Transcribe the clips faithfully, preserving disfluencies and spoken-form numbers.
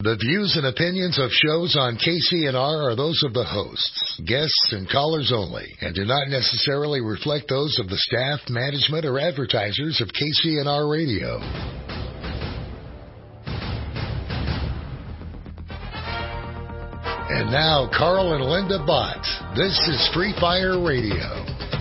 The views and opinions of shows on K C N R are those of the hosts, guests, and callers only, and do not necessarily reflect those of the staff, management, or advertisers of K C N R Radio. And now, Carl and Linda Bott. This is Free Fire Radio.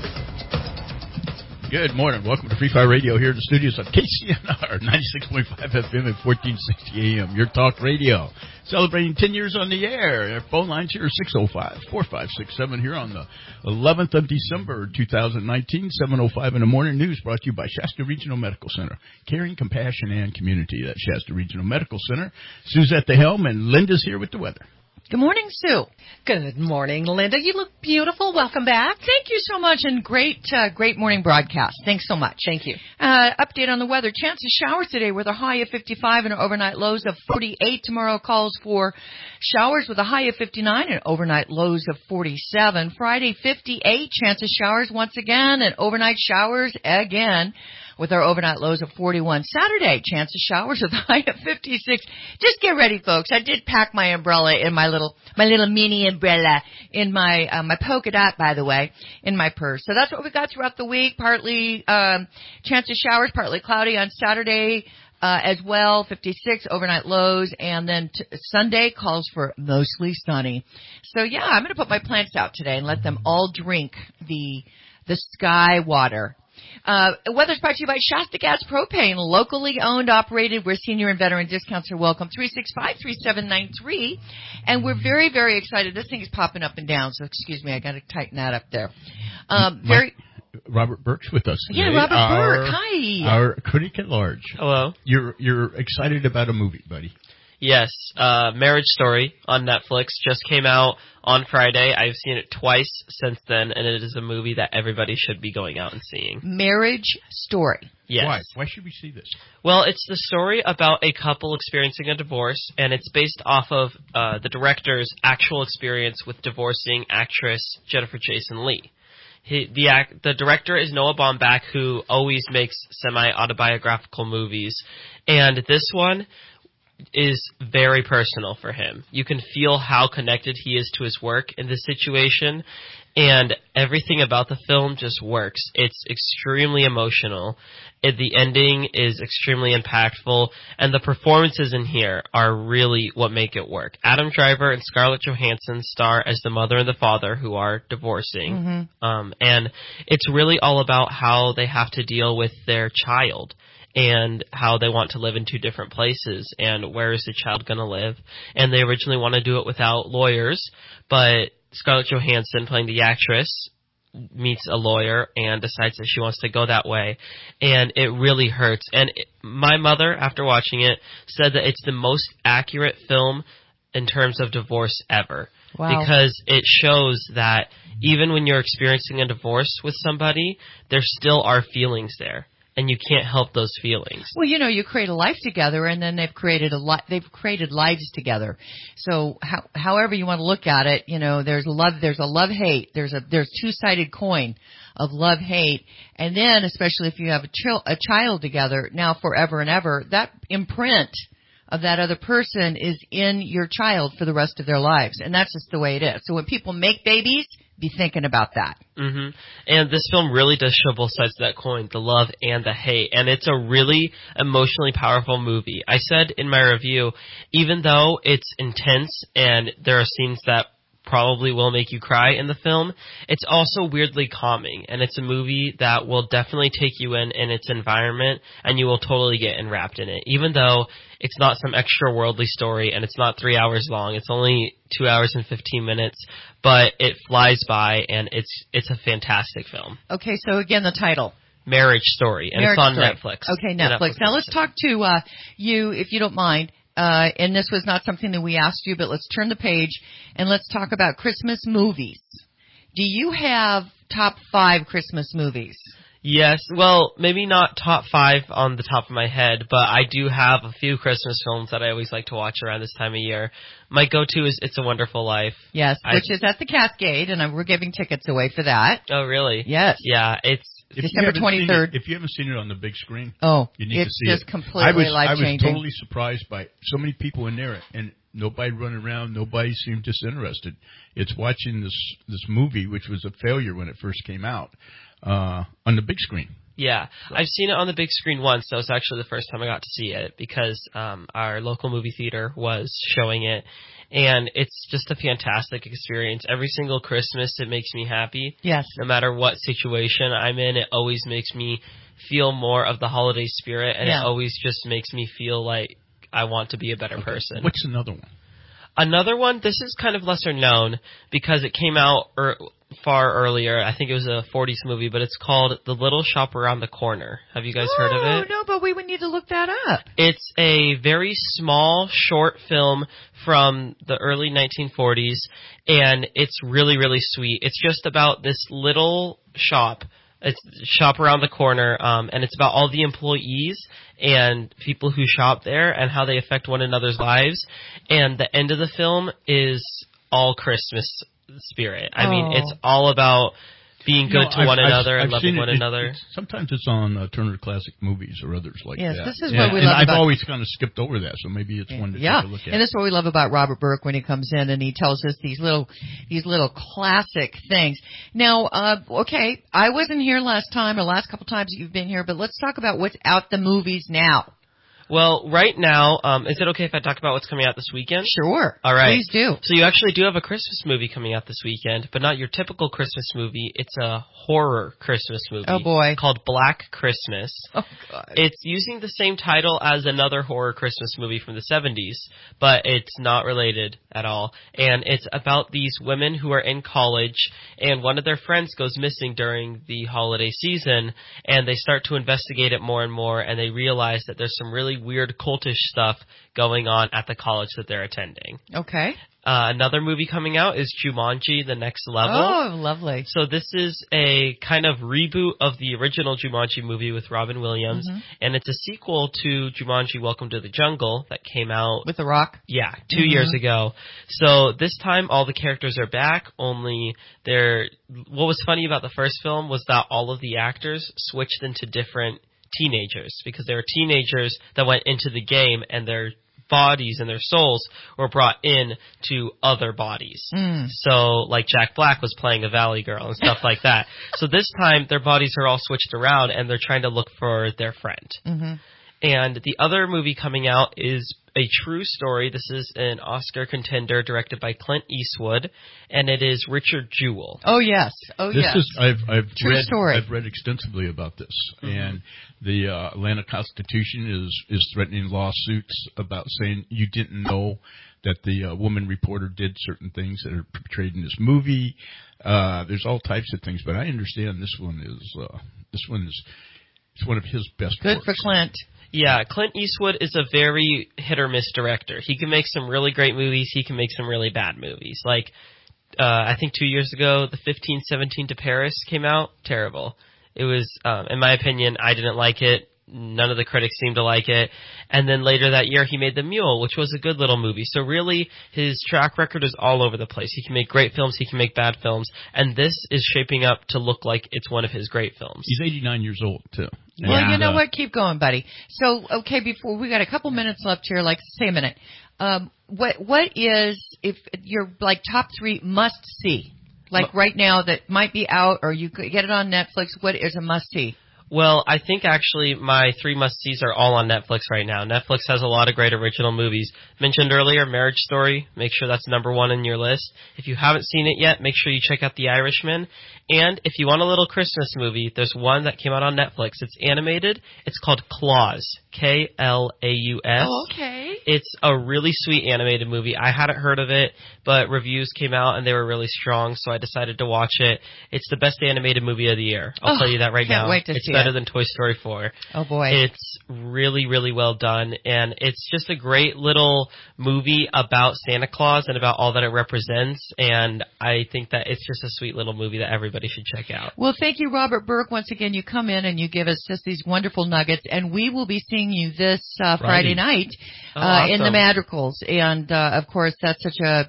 Good morning. Welcome to Free Fire Radio here in the studios of K C N R, ninety-six point five F M and fourteen sixty A M, your talk radio. Celebrating ten years on the air. Our phone lines here are six oh five, four five six seven here on the eleventh of December, two thousand nineteen, seven oh five in the morning. News brought to you by Shasta Regional Medical Center. Caring, compassion, and community. That's Shasta Regional Medical Center. Sue's at the helm, and Linda's here with the weather. Good morning, Sue. Good morning, Linda. You look beautiful. Welcome back. Thank you so much, and great uh, great morning broadcast. Thanks so much. Thank you. Uh, update on the weather. Chance of showers today with a high of fifty-five and overnight lows of forty-eight. Tomorrow calls for showers with a high of fifty-nine and overnight lows of forty-seven. Friday, fifty-eight. Chance of showers once again and overnight showers again, with our overnight lows of forty-one. Saturday, chance of showers with a high of fifty-six. Just get ready, folks. I did pack my umbrella in my little, my little mini umbrella in my, uh, my polka dot, by the way, in my purse. So that's what we got throughout the week. Partly, um, chance of showers, partly cloudy on Saturday, uh, as well. fifty-six overnight lows. And then t- Sunday calls for mostly sunny. So yeah, I'm going to put my plants out today and let them all drink the, the sky water. Uh, weather's brought to you by Shasta Gas Propane, locally owned, operated, where senior and veteran discounts are welcome. three six five, three seven nine three. And we're very, very excited. This thing is popping up and down, so excuse me, I got to tighten that up there. Um, very. Mike, Robert Birch with us today. Yeah, Robert our, Birch. Hi. Our critic at large. Hello. You're you're excited about a movie, buddy. Yes, uh, Marriage Story on Netflix just came out on Friday. I've seen it twice since then, and it is a movie that everybody should be going out and seeing. Marriage Story. Yes. Why? Why should we see this? Well, it's the story about a couple experiencing a divorce, and it's based off of uh, the director's actual experience with divorcing actress Jennifer Jason Leigh. He, the act, the director is Noah Baumbach, who always makes semi-autobiographical movies, and this one is very personal for him. You can feel how connected he is to his work in this situation, and everything about the film just works. It's extremely emotional. It, the ending is extremely impactful, and the performances in here are really what make it work. Adam Driver and Scarlett Johansson star as the mother and the father who are divorcing, mm-hmm. um, and it's really all about how they have to deal with their child and how they want to live in two different places, and where is the child going to live. And they originally want to do it without lawyers, but Scarlett Johansson, playing the actress, meets a lawyer and decides that she wants to go that way, and it really hurts. And it, my mother, after watching it, said that it's the most accurate film in terms of divorce ever. Wow. Because it shows that even when you're experiencing a divorce with somebody, there still are feelings there. And you can't help those feelings. Well, you know, you create a life together, and then they've created a li- they've created lives together. So, how, however you want to look at it, you know, there's love, there's a love hate, there's a there's two sided coin of love hate, and then especially if you have a, chil- a child together, now forever and ever, that imprint of that other person is in your child for the rest of their lives, and that's just the way it is. So when people make babies, be thinking about that. Mm-hmm. And this film really does show both sides of that coin, the love and the hate. And it's a really emotionally powerful movie. I said in my review, even though it's intense and there are scenes that probably will make you cry in the film, it's also weirdly calming. And it's a movie that will definitely take you in in its environment, and you will totally get enwrapped in it. Even though it's not some extra worldly story and it's not three hours long, it's only two hours and fifteen minutes, but it flies by, and it's it's a fantastic film. Okay, so again, the title. Marriage Story, and Marriage it's on Story. Netflix. Okay, Netflix. Netflix. Now let's talk to uh, you, if you don't mind. Uh, and this was not something that we asked you, but let's turn the page and let's talk about Christmas movies. Do you have top five Christmas movies? Yes, well, maybe not top five on the top of my head, but I do have a few Christmas films that I always like to watch around this time of year. My go-to is It's a Wonderful Life. Yes, I, which is at the Cascade, and we're giving tickets away for that. Oh, really? Yes. Yeah, it's If December twenty-third. If you haven't seen it on the big screen, oh, you need to it's see just it. completely I was, life-changing. I was totally surprised by so many people in there, and nobody running around, nobody seemed disinterested. It's watching this this movie, which was a failure when it first came out, uh, on the big screen. Yeah, so. I've seen it on the big screen once. That was actually the first time I got to see it because um, our local movie theater was showing it, and it's just a fantastic experience. Every single Christmas, it makes me happy. Yes. No matter what situation I'm in, it always makes me feel more of the holiday spirit, and yeah. it always just makes me feel like I want to be a better okay. person. What's another one? Another one, this is kind of lesser known because it came out er, far earlier. I think it was a forties movie, but it's called The Little Shop Around the Corner. Have you guys oh, heard of it? No, but we would need to look that up. It's a very small, short film from the early nineteen forties, and it's really, really sweet. It's just about this little shop. It's shop around the corner, um, and it's about all the employees and people who shop there and how they affect one another's lives. And the end of the film is all Christmas spirit. I oh. mean, it's all about being good you know, to I've, one I've, another I've and loving it, one it, another. It's, sometimes it's on uh, Turner Classic Movies or others like yes, that. Yes, this is and, what we and love I've about always kind of skipped over that, so maybe it's one to yeah. take a look at. And this is what we love about Robert Burke when he comes in and he tells us these little these little classic things. Now, uh, okay, I wasn't here last time or last couple times that you've been here, but let's talk about what's out the movies now. Well, right now, um, is it okay if I talk about what's coming out this weekend? Sure. All right. Please do. So you actually do have a Christmas movie coming out this weekend, but not your typical Christmas movie. It's a horror Christmas movie. Oh, boy. Called Black Christmas. Oh, God. It's using the same title as another horror Christmas movie from the seventies, but it's not related at all. And it's about these women who are in college, and one of their friends goes missing during the holiday season, and they start to investigate it more and more, and they realize that there's some really weird cultish stuff going on at the college that they're attending. Okay. Uh, another movie coming out is Jumanji: The Next Level. Oh, lovely. So this is a kind of reboot of the original Jumanji movie with Robin Williams, mm-hmm. and it's a sequel to Jumanji: Welcome to the Jungle that came out with The Rock. Yeah, two mm-hmm. years ago. So this time all the characters are back. Only they're. What was funny about the first film was that all of the actors switched into different teenagers because they were teenagers that went into the game and their bodies and their souls were brought in to other bodies. Mm. So like Jack Black was playing a Valley Girl and stuff like that. So this time their bodies are all switched around and they're trying to look for their friend. Mm-hmm. And the other movie coming out is a true story. This is an Oscar contender directed by Clint Eastwood, and it is Richard Jewell. Oh yes, oh this yes. Is, I've I've true read story. I've read extensively about this, mm-hmm. and the uh, Atlanta Constitution is is threatening lawsuits about saying you didn't know that the uh, woman reporter did certain things that are portrayed in this movie. Uh, there's all types of things, but I understand this one is uh, this one is it's one of his best. Good works. for Clint. Yeah, Clint Eastwood is a very hit-or-miss director. He can make some really great movies. He can make some really bad movies. Like, uh, I think two years ago, the fifteen seventeen to Paris came out. Terrible. It was, um, in my opinion, I didn't like it. None of the critics seemed to like it. And then later that year, he made The Mule, which was a good little movie. So really, his track record is all over the place. He can make great films. He can make bad films. And this is shaping up to look like it's one of his great films. He's eighty-nine years old, too. Well, and, you know uh, what? Keep going, buddy. So, okay, before we got a couple minutes left here, like, say a minute. Um, what what is, if your, like, top three must see? Like, right now that might be out or you could get it on Netflix, what is a must see? Well, I think actually my three must-sees are all on Netflix right now. Netflix has a lot of great original movies. Mentioned earlier, Marriage Story. Make sure that's number one in your list. If you haven't seen it yet, make sure you check out The Irishman. And if you want a little Christmas movie, there's one that came out on Netflix. It's animated. It's called Klaus. K L A U S. Oh, okay. It's a really sweet animated movie. I hadn't heard of it, but reviews came out and they were really strong, so I decided to watch it. It's the best animated movie of the year. I'll oh, tell you that right can't now. Wait to it's see better it. than Toy Story four. Oh, boy. It's really, really well done, and it's just a great little movie about Santa Claus and about all that it represents, and I think that it's just a sweet little movie that everybody should check out. Well, thank you, Robert Burke. Once again, you come in and you give us just these wonderful nuggets, and we will be seeing you this uh, Friday. Friday night oh, uh, awesome. in the Madrigals. And, uh, of course, that's such a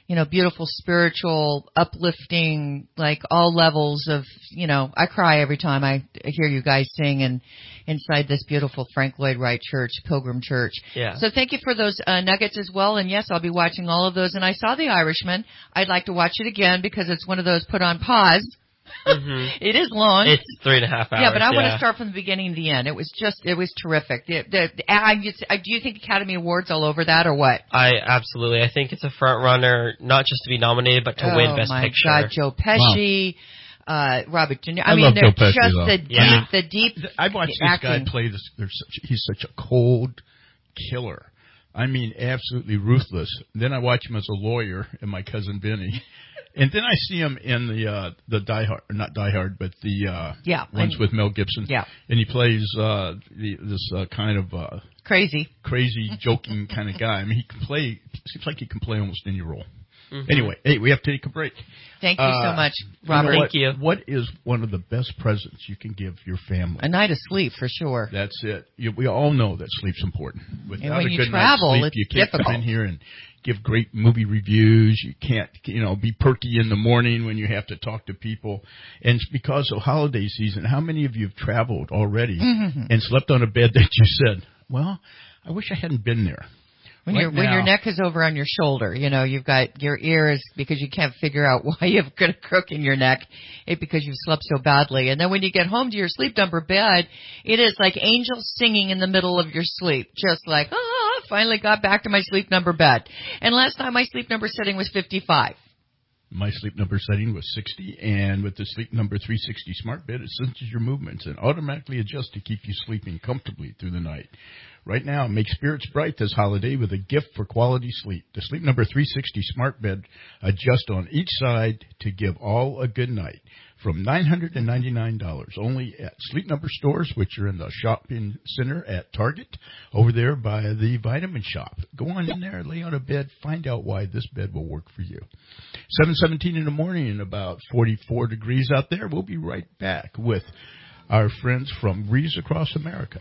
you know, beautiful, spiritual, uplifting, like all levels of, you know, I cry every time I hear you guys sing and inside this beautiful Frank Lloyd Wright Church, Pilgrim Church. Yeah. So thank you for those uh, nuggets as well. And yes, I'll be watching all of those. And I saw The Irishman. I'd like to watch it again because it's one of those put on pause. Mm-hmm. It is long. It's three and a half hours. Yeah, but I yeah. want to start from the beginning to the end. It was just, it was terrific. The, the, the, I, do you think Academy Awards all over that or what? I absolutely. I think it's a front runner, not just to be nominated, but to oh, win Best my Picture. God, Joe Pesci, wow. uh, Robert De Niro. I, I mean, love they're Joe Pesci, just though. the deep, Yeah. the deep. I watched this acting. guy play this. There's such, he's such a cold killer. I mean, absolutely ruthless. Then I watch him as a lawyer in My Cousin Vinny. And then I see him in the uh, the Die Hard, not Die Hard, but the uh, yeah, ones I'm, with Mel Gibson. Yeah, and he plays uh, the, this uh, kind of uh, crazy, crazy, joking kind of guy. I mean, he can play. Seems like he can play almost any role. Mm-hmm. Anyway, hey, we have to take a break. Thank you uh, so much, Robert. You know Thank what, you. What is one of the best presents you can give your family? A night of sleep for sure. That's it. You, we all know that sleep's important. Without and when a you good travel, night's sleep, it's you can't difficult. come in here and give great movie reviews. You can't, you know, be perky in the morning when you have to talk to people. And it's because of holiday season. How many of you have traveled already mm-hmm. and slept on a bed that you said, well, I wish I hadn't been there? When right your now, when your neck is over on your shoulder, you know, you've got your ear is because you can't figure out why you've got a crook in your neck, it because you've slept so badly. And then when you get home to your sleep number bed, it is like angels singing in the middle of your sleep, just like, ah, finally got back to my sleep number bed. And last time my sleep number setting was fifty-five. My sleep number setting was sixty, and with the Sleep Number three sixty smart bed, it senses your movements and automatically adjusts to keep you sleeping comfortably through the night. Right now, make spirits bright this holiday with a gift for quality sleep. The Sleep Number three sixty smart bed adjusts on each side to give all a good night. From nine hundred ninety-nine dollars only at Sleep Number stores, which are in the shopping center at Target, over there by the Vitamin Shop. Go on in there, lay on a bed, find out why this bed will work for you. seven seventeen in the morning and about forty-four degrees out there. We'll be right back with our friends from Reeves Across America.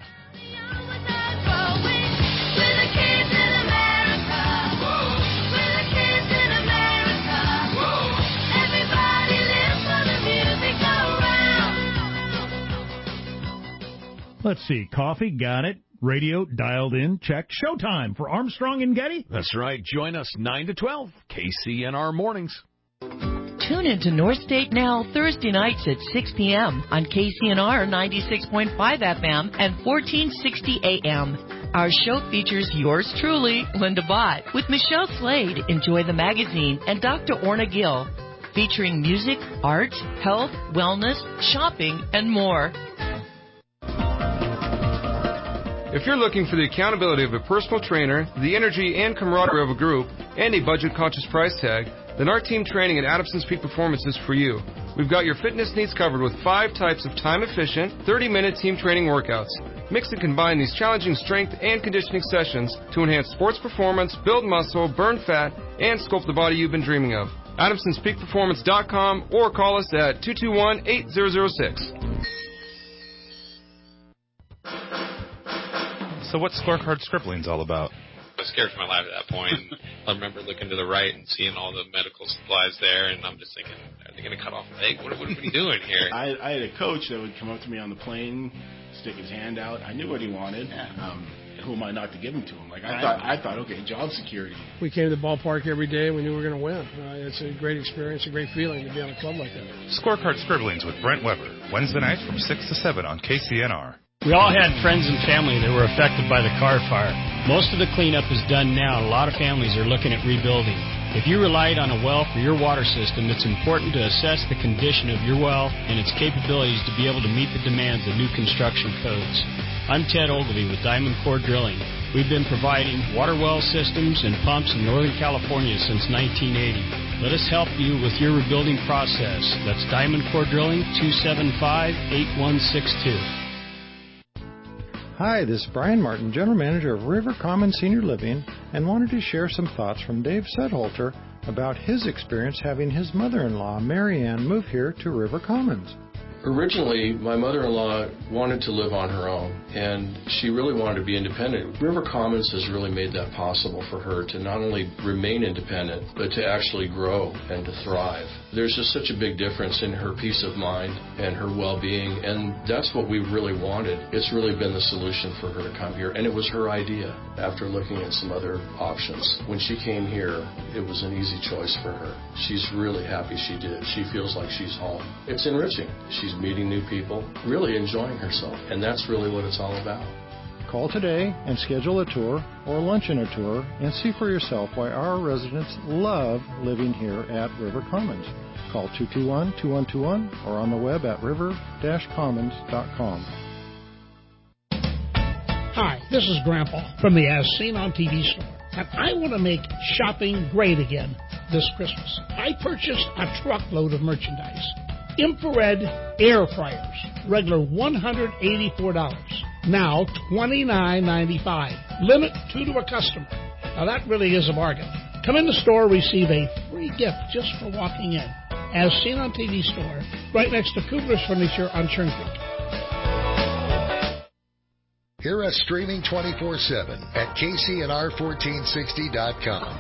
Let's see. Coffee, got it. Radio, dialed in, check. Showtime for Armstrong and Getty. That's right. Join us nine to twelve, K C N R Mornings. Tune into North State Now Thursday nights at six p.m. on K C N R ninety-six point five F M and fourteen sixty A M. Our show features yours truly, Linda Bott, with Michelle Slade, Enjoy the Magazine, and Doctor Orna Gill, featuring music, art, health, wellness, shopping, and more. If you're looking for the accountability of a personal trainer, the energy and camaraderie of a group, and a budget-conscious price tag, then our team training at Adamson's Peak Performance is for you. We've got your fitness needs covered with five types of time-efficient, thirty-minute team training workouts. Mix and combine these challenging strength and conditioning sessions to enhance sports performance, build muscle, burn fat, and sculpt the body you've been dreaming of. Adamsons Peak Performance dot com or call us at two two one, eight zero zero six. So what's Scorecard Scribblings all about? I was scared for my life at that point. I remember looking to the right and seeing all the medical supplies there, and I'm just thinking, are they going to cut off a leg? What, what are we doing here? I, I had a coach that would come up to me on the plane, stick his hand out. I knew what he wanted. Um, who am I not to give him to him? Like I thought, I thought, okay, job security. We came to the ballpark every day. We knew we were going to win. Uh, it's a great experience, a great feeling to be on a club like that. Scorecard Scribblings with Brent Weber, Wednesday nights from six to seven on K C N R. We all had friends and family that were affected by the car fire. Most of the cleanup is done now, and a lot of families are looking at rebuilding. If you relied on a well for your water system, it's important to assess the condition of your well and its capabilities to be able to meet the demands of new construction codes. I'm Ted Ogilvie with Diamond Core Drilling. We've been providing water well systems and pumps in Northern California since nineteen eighty. Let us help you with your rebuilding process. That's Diamond Core Drilling, two seven five, eight one six two. Hi, this is Brian Martin, General Manager of River Commons Senior Living, and wanted to share some thoughts from Dave Sedholter about his experience having his mother-in-law, Mary Ann, move here to River Commons. Originally, my mother-in-law wanted to live on her own, and she really wanted to be independent. River Commons has really made that possible for her to not only remain independent, but to actually grow and to thrive. There's just such a big difference in her peace of mind and her well-being, and that's what we really wanted. It's really been the solution for her to come here, and it was her idea after looking at some other options. When she came here, it was an easy choice for her. She's really happy she did. She feels like she's home. It's enriching. She's meeting new people, really enjoying herself, and that's really what it's all about. Call today and schedule a tour or lunch and a tour and see for yourself why our residents love living here at River Commons. Call two two one, two one two one or on the web at river dash commons dot com. Hi, this is Grandpa from the As Seen on T V store, and I want to make shopping great again this Christmas. I purchased a truckload of merchandise. Infrared air fryers, regular one hundred eighty-four dollars, now twenty-nine ninety-five. Limit two to a customer. Now that really is a bargain. Come in the store, receive a free gift just for walking in. As Seen on T V store, right next to Kugler's Furniture on Churn Creek. Hear us streaming twenty-four seven at K C N R fourteen sixty dot com.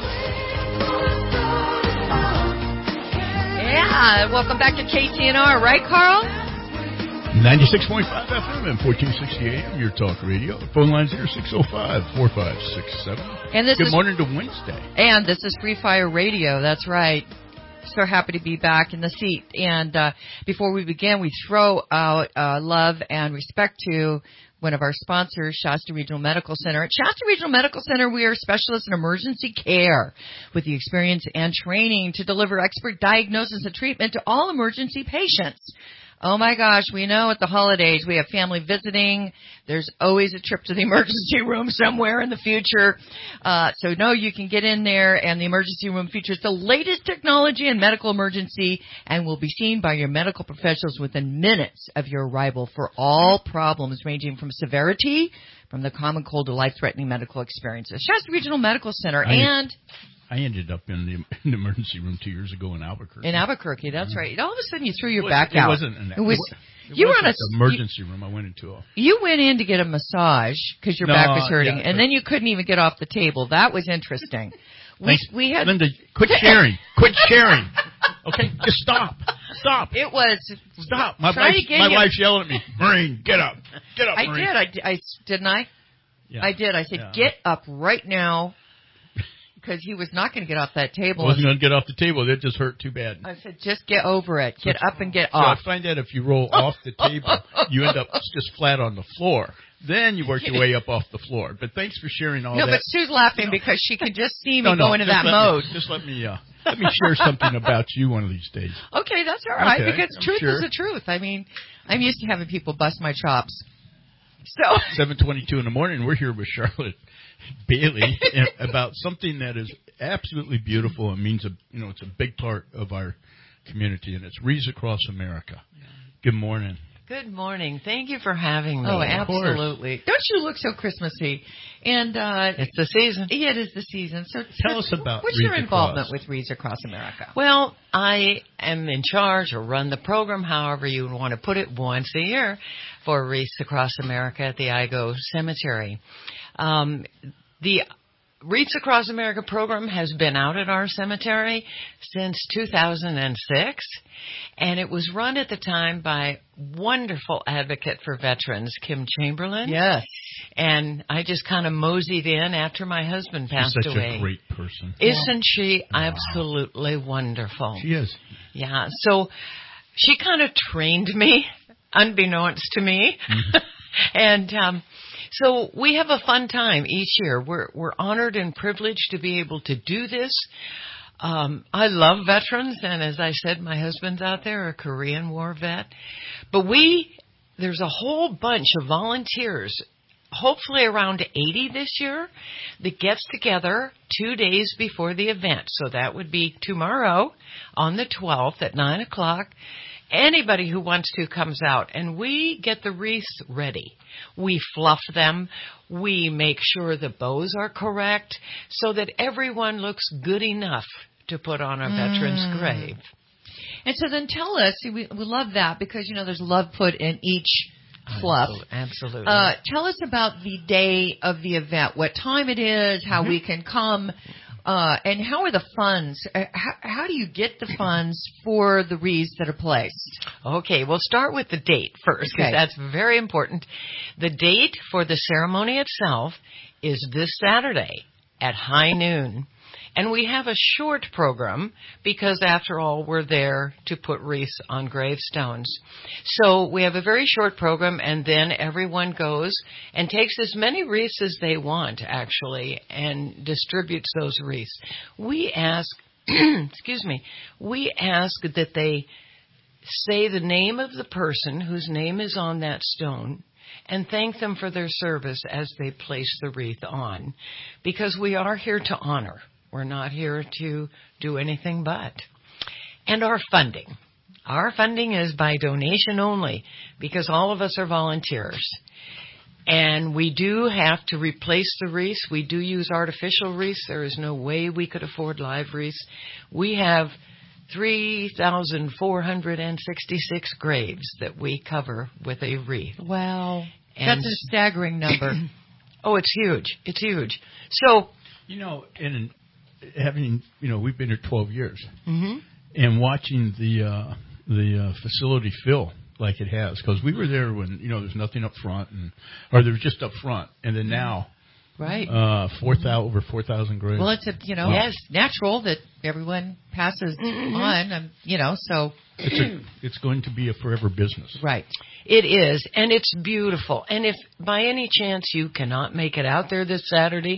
Yeah, welcome back to K C N R, right, Carl? ninety-six point five F M and fourteen sixty A M, your talk radio. The phone line's here, six oh five, four five six seven. And this Good is, morning to Wednesday. And this is Free Fire Radio, that's right. So happy to be back in the seat. And uh, before we begin, we throw out uh, love and respect to one of our sponsors, Shasta Regional Medical Center. At Shasta Regional Medical Center, we are specialists in emergency care with the experience and training to deliver expert diagnosis and treatment to all emergency patients. Oh my gosh, we know at the holidays we have family visiting. There's always a trip to the emergency room somewhere in the future. Uh, so no, you can get in there, and the emergency room features the latest technology in medical emergency and will be seen by your medical professionals within minutes of your arrival for all problems ranging from severity, from the common cold to life-threatening medical experiences. Shasta Regional Medical Center. I and... I ended up in the, in the emergency room two years ago in Albuquerque. In Albuquerque, that's right. All of a sudden, you threw your it back it out. Wasn't an, it was. It You were wasn't on a an emergency you, room. I went into a. You went in to get a massage because your no, back was hurting, yeah, and then you couldn't even get off the table. That was interesting. we thanks, we had Linda. Quit sharing. Quit sharing. Okay, just stop. Stop. It was stop. My wife. My you, wife's yelling at me. Maureen, get up. Get up. I Maureen. did. I, did. I didn't. I. Yeah. I did. I said, yeah. get up right now. Because he was not going to get off that table. I wasn't going to get off the table. That just hurt too bad. I said, just get over it. Get so, up and get so off. I find that if you roll off the table, you end up just flat on the floor. Then you work your way up off the floor. But thanks for sharing all no, that. No, but Sue's laughing because she can just see me no, no, go into that let mode. Me, just let me, uh, let me share something about you one of these days. Okay, that's all right. Okay, because I'm truth sure. is the truth. I mean, I'm used to having people bust my chops. So seven twenty-two in the morning, we're here with Charlotte Bailey about something that is absolutely beautiful and means a you know it's a big part of our community, and it's Wreaths Across America. Yeah. Good morning. Good morning. Thank you for having me. Oh, absolutely. Don't you look so Christmassy? And uh, it's the season. Yeah, it is the season. So tell us about what's Wreaths your involvement Across? with Wreaths Across America? Well, I am in charge or run the program, however you want to put it, once a year for Wreaths Across America at the Igo Cemetery. Um, the Wreaths Across America program has been out at our cemetery since two thousand six, and it was run at the time by wonderful advocate for veterans, Kim Chamberlain. Yes. And I just kind of moseyed in after my husband passed She's such away. a great person. Isn't she wow. absolutely wonderful? She is. Yeah, so she kind of trained me, unbeknownst to me. Mm-hmm. and um So we have a fun time each year. We're we're honored and privileged to be able to do this. Um, I love veterans, and as I said, my husband's out there, a Korean War vet. But we, there's a whole bunch of volunteers, hopefully around eighty this year, that gets together two days before the event. So that would be tomorrow on the twelfth at nine o'clock. Anybody who wants to comes out, and we get the wreaths ready. We fluff them. We make sure the bows are correct so that everyone looks good enough to put on a veteran's mm. grave. And so then tell us, we, we love that because, you know, there's love put in each fluff. Absolutely. Uh, tell us about the day of the event, what time it is, how mm-hmm. we can come, uh, and how are the funds, uh, how, how do you get the funds for the wreaths that are placed? Okay, we'll start with the date first because okay. that's very important. The date for the ceremony itself is this Saturday at high noon. And we have a short program because, after all, we're there to put wreaths on gravestones. So we have a very short program, and then everyone goes and takes as many wreaths as they want, actually, and distributes those wreaths. We ask, excuse me, we ask that they say the name of the person whose name is on that stone and thank them for their service as they place the wreath on, because we are here to honor. We're not here to do anything but. And our funding. Our funding is by donation only because all of us are volunteers. And we do have to replace the wreaths. We do use artificial wreaths. There is no way we could afford live wreaths. We have three thousand four hundred sixty-six graves that we cover with a wreath. Wow. And that's a staggering number. Oh, it's huge. It's huge. So, you know, in having, you know, we've been here twelve years, mm-hmm. and watching the uh, the uh, facility fill like it has, because we were there when, you know, there's nothing up front, and or there was just up front, and then now, right, uh, four thousand over four thousand graves. Well, it's a, you know, wow. yes, natural that everyone passes mm-hmm. on, um, you know, so it's a, it's going to be a forever business, right? It is, and it's beautiful. And if by any chance you cannot make it out there this Saturday,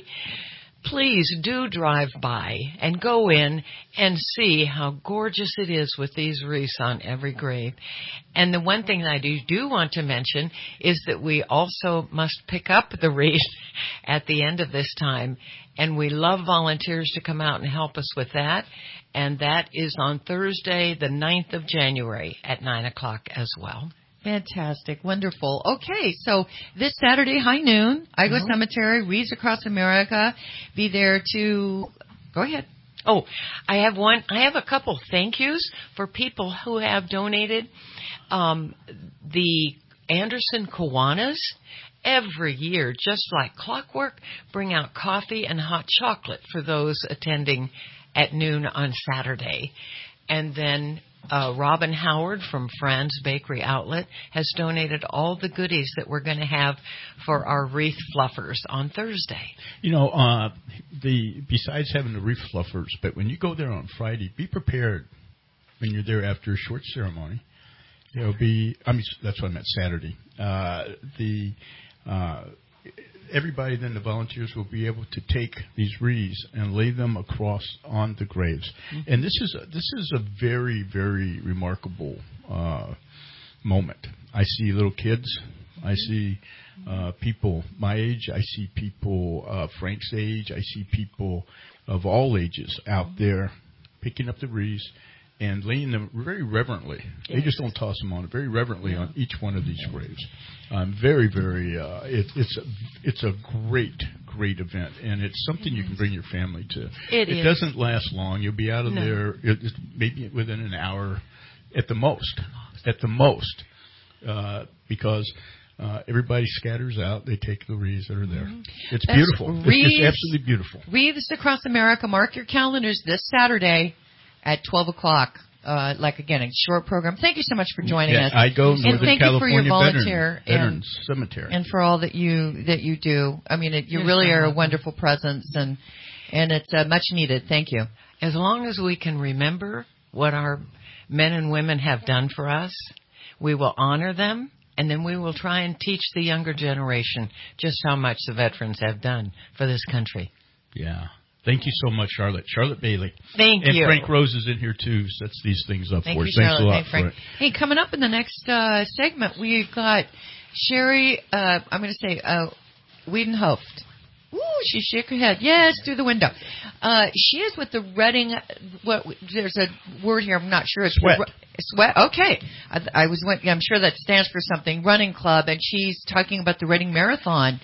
please do drive by and go in and see how gorgeous it is with these wreaths on every grave. And the one thing I do, do want to mention is that we also must pick up the wreath at the end of this time. And we love volunteers to come out and help us with that. And that is on Thursday, the ninth of January at nine o'clock as well. Fantastic. Wonderful. Okay, so this Saturday, high noon, Igo mm-hmm. Cemetery, Wreaths Across America. Be there to... Go ahead. Oh, I have one. I have a couple thank yous for people who have donated. Um, the Anderson Kiwanis, every year, just like clockwork, bring out coffee and hot chocolate for those attending at noon on Saturday. And then... Uh, Robin Howard from Fran's Bakery Outlet has donated all the goodies that we're going to have for our wreath fluffers on Thursday. You know, uh, the besides having the wreath fluffers, but when you go there on Friday, be prepared when you're there after a short ceremony. There'll be, I mean, that's what I meant Saturday. Uh, the uh, everybody, then the volunteers will be able to take these wreaths and lay them across on the graves. Mm-hmm. And this is a, this is a very, very remarkable uh, moment. I see little kids. I see uh, people my age. I see people uh, Frank's age. I see people of all ages out there picking up the wreaths and laying them very reverently. Yes. They just don't toss them on it. Very reverently on each one of these graves. Um, very, very. Uh, it, it's a, it's a great, great event, and it's something you can bring your family to. It, it is. doesn't last long. You'll be out of no. there it, maybe within an hour, at the most. At the most, uh, because. Uh, everybody scatters out. They take the wreaths that are there. It's That's beautiful. Wreaths, it's just absolutely beautiful. Wreaths Across America. Mark your calendars this Saturday at twelve o'clock. Uh, like, again, a short program. Thank you so much for joining yeah, us. I go and Northern thank California you for your volunteer Veteran, and, Veterans Cemetery. And for all that you that you do. I mean, it, you You're really so are a welcome. wonderful presence, and, and it's uh, much needed. Thank you. As long as we can remember what our men and women have done for us, we will honor them. And then we will try and teach the younger generation just how much the veterans have done for this country. Yeah. Thank you so much, Charlotte. Charlotte Bailey. Thank and you. And Frank Rose is in here, too, sets these things up Thank for you, us. Thanks Charlotte. a lot hey, Frank. for it. Hey, coming up in the next uh, segment, we've got Sherry, uh, I'm going to say, uh, Wiedenhoft. Ooh, she shook her head. Yes, through the window. Uh, she is with the Reading. What? There's a word here. I'm not sure. It's Sweat. Sweat. Okay. I, I was. I'm sure that stands for something. Running Club, and she's talking about the Reading Marathon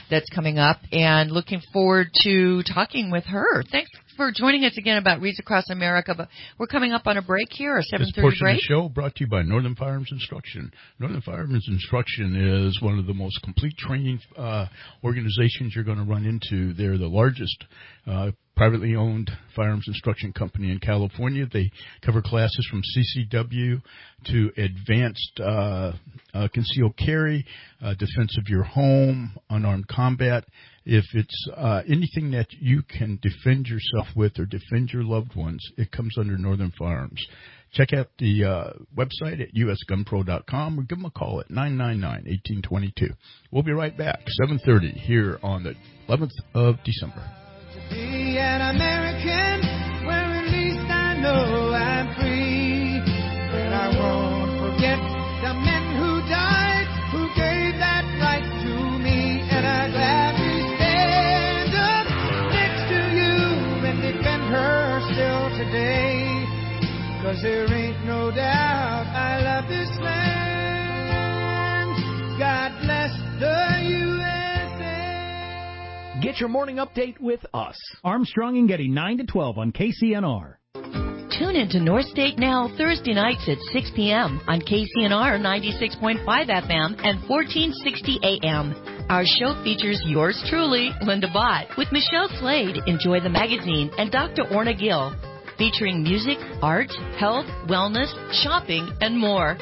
that's coming up, and looking forward to talking with her. Thanks for joining us again about Reads Across America. But we're coming up on a break here, a seven thirty break. This portion of the show brought to you by Northern Firearms Instruction. Northern Firearms Instruction is one of the most complete training uh, organizations you're going to run into. They're the largest uh, privately owned firearms instruction company in California. They cover classes from C C W to advanced uh, uh, concealed carry, uh, defense of your home, unarmed combat. If it's uh, anything that you can defend yourself with or defend your loved ones, it comes under Northern Firearms. Check out the uh, website at U S gun pro dot com or give them a call at nine nine nine, one eight two two. We'll be right back, seven thirty, here on the eleventh of December. Be an American, where at least I know I'm free. But I won't forget the men who died, who gave that right to me. And I gladly stand up next to you and defend her still today. Cause there ain't no doubt I love this land. God bless the U S Get your morning update with us. Armstrong and Getty, nine to twelve on K C N R. Tune into North State Now Thursday nights at six p.m. on K C N R ninety-six point five F M and fourteen sixty A M. Our show features yours truly, Linda Bott, with Michelle Slade, Enjoy the Magazine, and Doctor Orna Gill, featuring music, art, health, wellness, shopping, and more.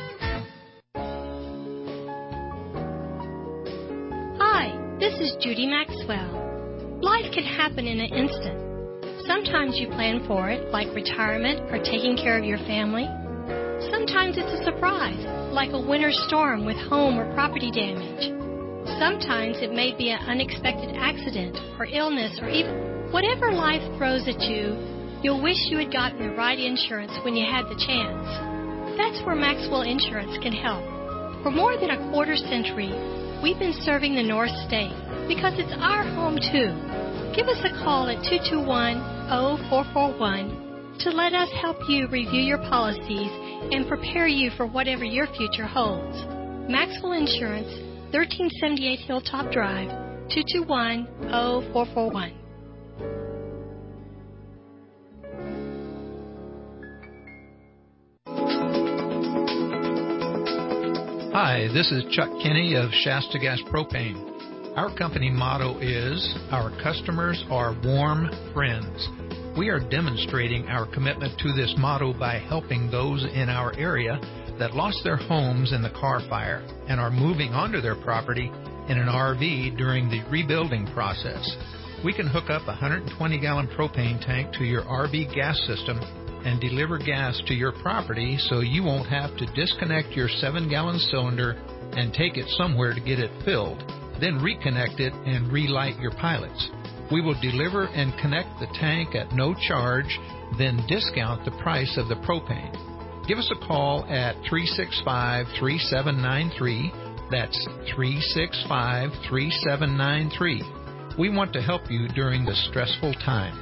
Hi, this is Judy Maxwell. Life can happen in an instant. Sometimes you plan for it, like retirement or taking care of your family. Sometimes it's a surprise, like a winter storm with home or property damage. Sometimes it may be an unexpected accident or illness, or even whatever life throws at you, you'll wish you had gotten the right insurance when you had the chance. That's where Maxwell Insurance can help. For more than a quarter century, we've been serving the North State because it's our home too. Give us a call at two two one, zero four four one to let us help you review your policies and prepare you for whatever your future holds. Maxwell Insurance, thirteen seventy-eight Hilltop Drive, two two one, zero four four one. Hi, this is Chuck Kinney of Shasta Gas Propane. Our company motto is, our customers are warm friends. We are demonstrating our commitment to this motto by helping those in our area that lost their homes in the Carr Fire and are moving onto their property in an R V during the rebuilding process. We can hook up a one hundred twenty gallon propane tank to your R V gas system and deliver gas to your property so you won't have to disconnect your seven gallon cylinder and take it somewhere to get it filled, then reconnect it and relight your pilots. We will deliver and connect the tank at no charge, then discount the price of the propane. Give us a call at three six five, three seven nine three. That's three six five, three seven nine three. We want to help you during this stressful time.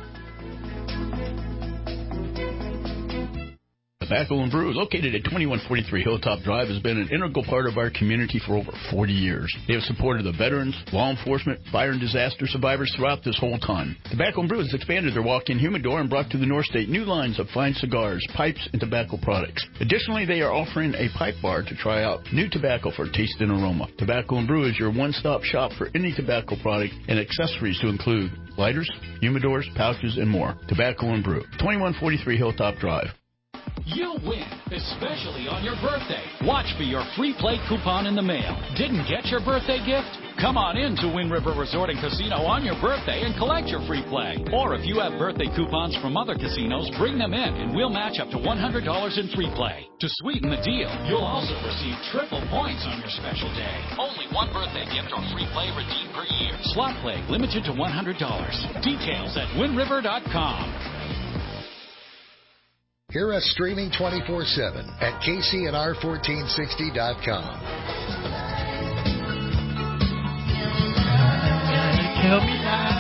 Tobacco and Brew, located at twenty-one forty-three Hilltop Drive, has been an integral part of our community for over forty years. They have supported the veterans, law enforcement, fire and disaster survivors throughout this whole time. Tobacco and Brew has expanded their walk-in humidor and brought to the North State new lines of fine cigars, pipes, and tobacco products. Additionally, they are offering a pipe bar to try out new tobacco for taste and aroma. Tobacco and Brew is your one-stop shop for any tobacco product and accessories to include lighters, humidors, pouches, and more. Tobacco and Brew, twenty-one forty-three Hilltop Drive. You'll win, especially on your birthday. Watch for your free play coupon in the mail. Didn't get your birthday gift? Come on in to Wind River Resort and Casino on your birthday and collect your free play. Or if you have birthday coupons from other casinos, bring them in and we'll match up to one hundred dollars in free play. To sweeten the deal, you'll also receive triple points on your special day. Only one birthday gift or free play redeemed per year. Slot play limited to one hundred dollars. Details at wind river dot com. Hear us streaming twenty-four seven at K C N R fourteen sixty dot com. Tell me now.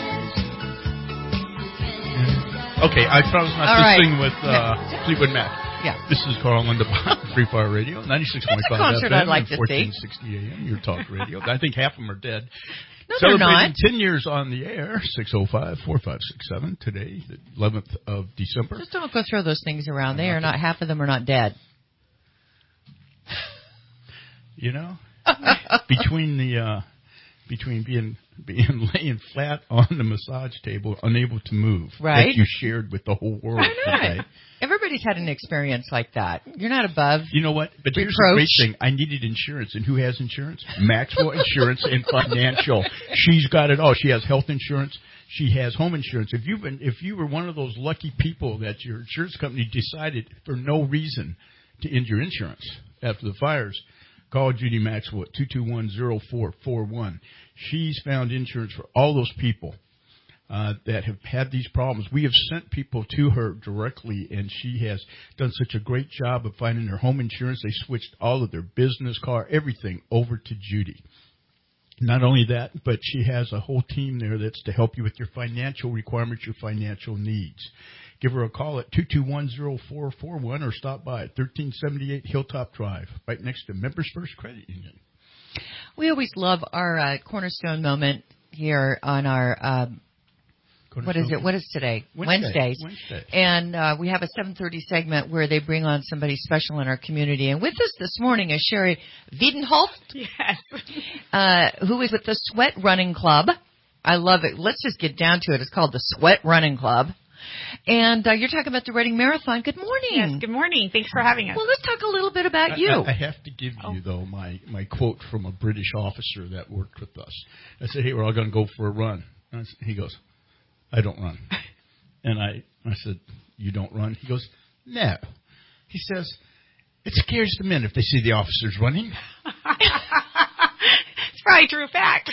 Okay, I promise not All to right. sing with uh, Fleetwood Mac. Yeah. This is Carl Lindebaugh, Free Fire Radio, ninety-six point five That's a concert F M, I'd like to see. fourteen sixty A M, your talk radio. I think half of them are dead. No, they're Celebrating not. ten years on the air, six oh five, four five six seven, today, the eleventh of December. Just don't go throw those things around. They are not, half of them are not dead. You know, between the, uh, between being, being laying flat on the massage table, unable to move, Right. that you shared with the whole world today. Everybody's had an experience like that. You're not above. You know what? But here's the great thing. I needed insurance. And who has insurance? Maxwell Insurance and Financial. She's got it all. She has health insurance. She has home insurance. If you've been, if you were one of those lucky people that your insurance company decided for no reason to end your insurance after the fires, call Judy Maxwell at two two one, zero four four one. She's found insurance for all those people Uh, that have had these problems. We have sent people to her directly, and she has done such a great job of finding their home insurance. They switched all of their business, car, everything over to Judy. Not only that, but she has a whole team there that's to help you with your financial requirements, your financial needs. Give her a call at two two one, zero four four one or stop by at thirteen seventy-eight Hilltop Drive, right next to Members First Credit Union. We always love our uh, Cornerstone moment here on our um, What is it? What is today? Wednesday. Wednesdays. Wednesday. And uh, we have a seven thirty segment where they bring on somebody special in our community. And with us this morning is Sherry Wiedenholt, yes, uh, who is with the Sweat Running Club. I love it. Let's just get down to it. It's called the Sweat Running Club. And uh, you're talking about the Reading Marathon. Good morning. Yes, good morning. Thanks for having us. Well, let's talk a little bit about I, you. I, I have to give you, though, my, my quote from a British officer that worked with us. I said, hey, we're all going to go for a run. And I said, he goes, I don't run. And I, I said, you don't run? He goes, no. He says, it scares the men if they see the officers running. It's probably a true fact.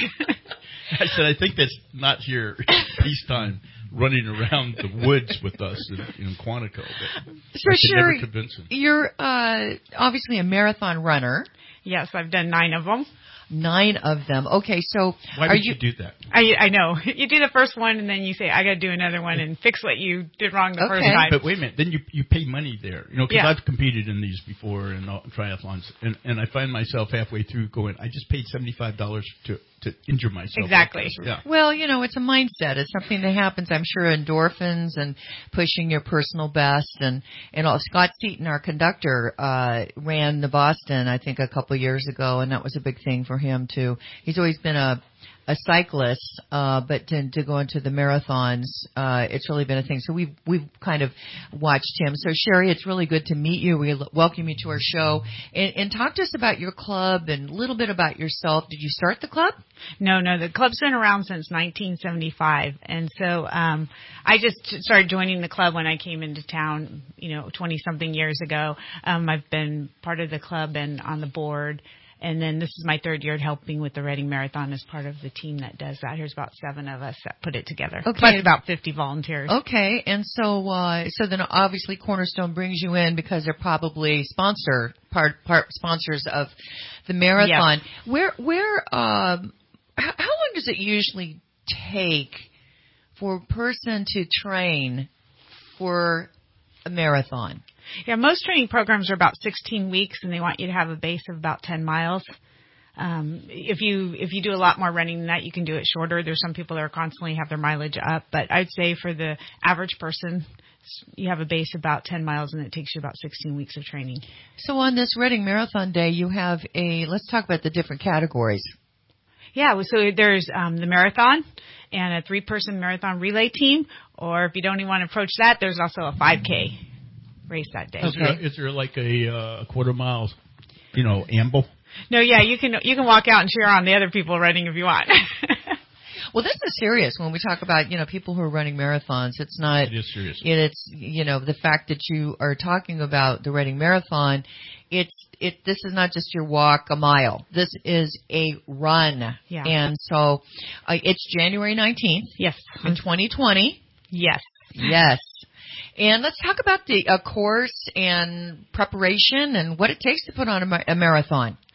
I said, I think that's not here peacetime running around the woods with us in, in Quantico. But so, I could Sherry, never convince him. You're uh, obviously a marathon runner. Yes, I've done nine of them. Nine of them. Okay, so why are did you, you do that? I I know. You do the first one, and then you say, I got to do another one and fix what you did wrong the okay. first time. But wait a minute. Then you you pay money there. You know, because Yeah. I've competed in these before in all- triathlons. And, and I find myself halfway through going, I just paid seventy-five dollars to, to injure myself. Exactly. Like this. Yeah. Well, you know, it's a mindset. It's something that happens, I'm sure, endorphins and pushing your personal best. And, and all. Scott Seaton, our conductor, uh, ran the Boston, I think, a couple years ago, and that was a big thing for him, too. He's always been a a cyclist, uh, but to, to go into the marathons, uh, it's really been a thing. So we've, we've kind of watched him. So Sherry, it's really good to meet you. We l- welcome you to our show and, and talk to us about your club and a little bit about yourself. Did you start the club? No, no, the club's been around since nineteen seventy-five. And so, um, I just started joining the club when I came into town, you know, twenty something years ago. Um, I've been part of the club and on the board. And then this is my third year helping with the Reading Marathon as part of the team that does that. There's about seven of us that put it together. Okay. Plus about fifty volunteers. Okay, and so uh, so then obviously Cornerstone brings you in because they're probably sponsor part part sponsors of the marathon. Yes. Where where um, how, how long does it usually take for a person to train for a marathon? Yeah, most training programs are about sixteen weeks, and they want you to have a base of about ten miles. Um, if you if you do a lot more running than that, you can do it shorter. There's some people that are constantly have their mileage up, but I'd say for the average person, you have a base of about ten miles, and it takes you about sixteen weeks of training. So on this Reading Marathon Day, you have a, let's talk about the different categories. Yeah, so there's um, the marathon and a three-person marathon relay team, or if you don't even want to approach that, there's also a five K race that day. Is, there, is there like a uh, quarter mile, you know, amble? No, yeah, you can you can walk out and cheer on the other people running if you want. Well, this is serious when we talk about, you know, people who are running marathons. It's not. It is serious. It, it's, you know, the fact that you are talking about the Reading Marathon. It's it. This is not just your walk a mile. This is a run. Yeah. And so, uh, it's January nineteenth. Yes. In twenty twenty. Yes. Yes. And let's talk about the uh, course and preparation and what it takes to put on a, ma- a marathon.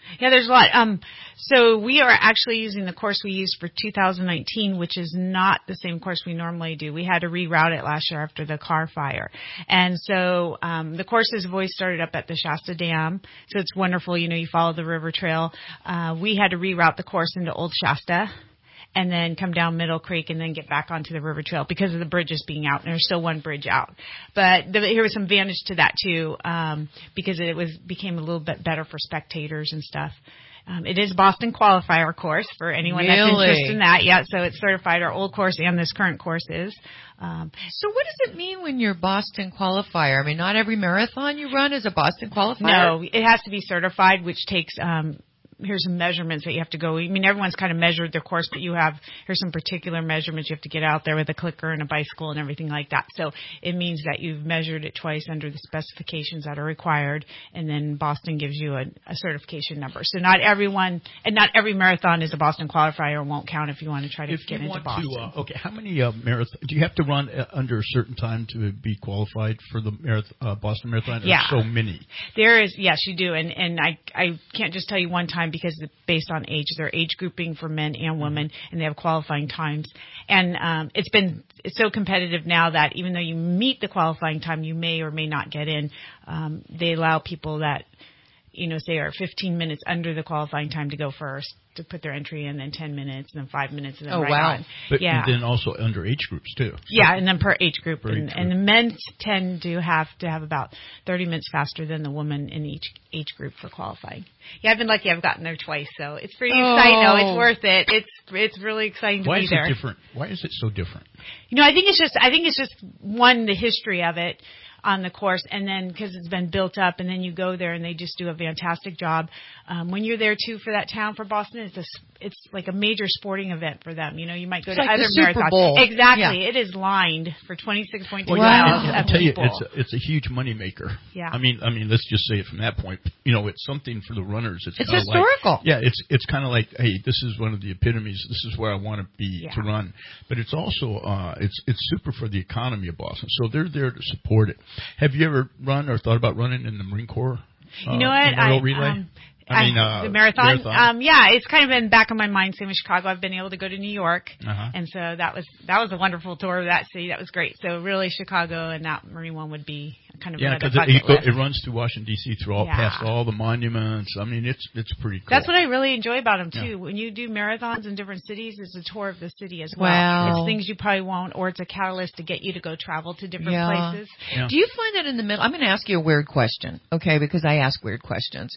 Yeah, there's a lot. Um, so we are actually using the course we used for two thousand nineteen, which is not the same course we normally do. We had to reroute it last year after the Carr fire. And so um, the courses have always started up at the Shasta Dam. So it's wonderful. You know, you follow the river trail. Uh, we had to reroute the course into Old Shasta and then come down Middle Creek and then get back onto the river trail because of the bridges being out. And there's still one bridge out. But the, there was some advantage to that too, um, because it was became a little bit better for spectators and stuff. Um, it is Boston qualifier course for anyone really? that's interested in that. Yeah, so it's certified. Our old course and this current course is. Um, so what does it mean when you're Boston qualifier? I mean, not every marathon you run is a Boston qualifier. No, it has to be certified, which takes um, here's some measurements that you have to go. I mean, everyone's kind of measured their course, but you have, here's some particular measurements you have to get out there with a clicker and a bicycle and everything like that. So it means that you've measured it twice under the specifications that are required, and then Boston gives you a, a certification number. So not everyone, and not every marathon is a Boston qualifier and won't count if you want to try to if get you into want Boston. To, uh, okay, how many uh, marathon, do you have to run uh, under a certain time to be qualified for the marathon, uh, Boston Marathon? Yeah. There's so many. There is, yes, you do. And, and I, I can't just tell you one time because it's based on age. They're age grouping for men and women, and they have qualifying times. And um, it's been it's so competitive now that even though you meet the qualifying time, you may or may not get in. Um, they allow people that, you know, say are fifteen minutes under the qualifying time to go first, to put their entry in, then ten minutes, and then five minutes, and then oh, right wow. on. But yeah. then also under age groups, too. Yeah, and then per age group. Per and, age and the group. men tend to have to have about thirty minutes faster than the woman in each age group for qualifying. Yeah, I've been lucky. I've gotten there twice, so it's pretty oh. exciting. No, it's worth it. It's it's really exciting to Why be is there. it different? Why is it so different? You know, I think it's just I think it's just one, the history of it on the course, and then because it's been built up, and then you go there and they just do a fantastic job. Um, when you're there too for that town for Boston, it's a, it's like a major sporting event for them. You know, you might go it's to like other the Super marathons. Bowl. Exactly, Yeah. It is lined for twenty-six point two Well, miles yeah, I'll of tell people. you, it's a, it's a huge moneymaker. Yeah. I mean, I mean, let's just say it from that point. You know, it's something for the runners. It's, it's kinda historical. Like, yeah, it's it's kind of like, hey, this is one of the epitomes. This is where I want to be Yeah. to run. But it's also uh, it's it's super for the economy of Boston. So they're there to support it. Have you ever run or thought about running in the Marine Corps? Uh, You know what? Memorial I, Relay? um, I mean, I, uh, the marathon. marathon. Um, yeah, it's kind of been back in my mind. Same with Chicago. I've been able to go to New York, Uh-huh. and so that was that was a wonderful tour of that city. That was great. So really, Chicago and that Marine one would be kind of Yeah, another because bucket it, list. it runs through Washington D C through all Yeah. past all the monuments. I mean, it's it's pretty cool. That's what I really enjoy about them too. Yeah. When you do marathons in different cities, it's a tour of the city as well. Wow. It's things you probably won't, or it's a catalyst to get you to go travel to different Yeah. places. Yeah. Do you find that in the middle? I'm going to ask you a weird question, okay? Because I ask weird questions.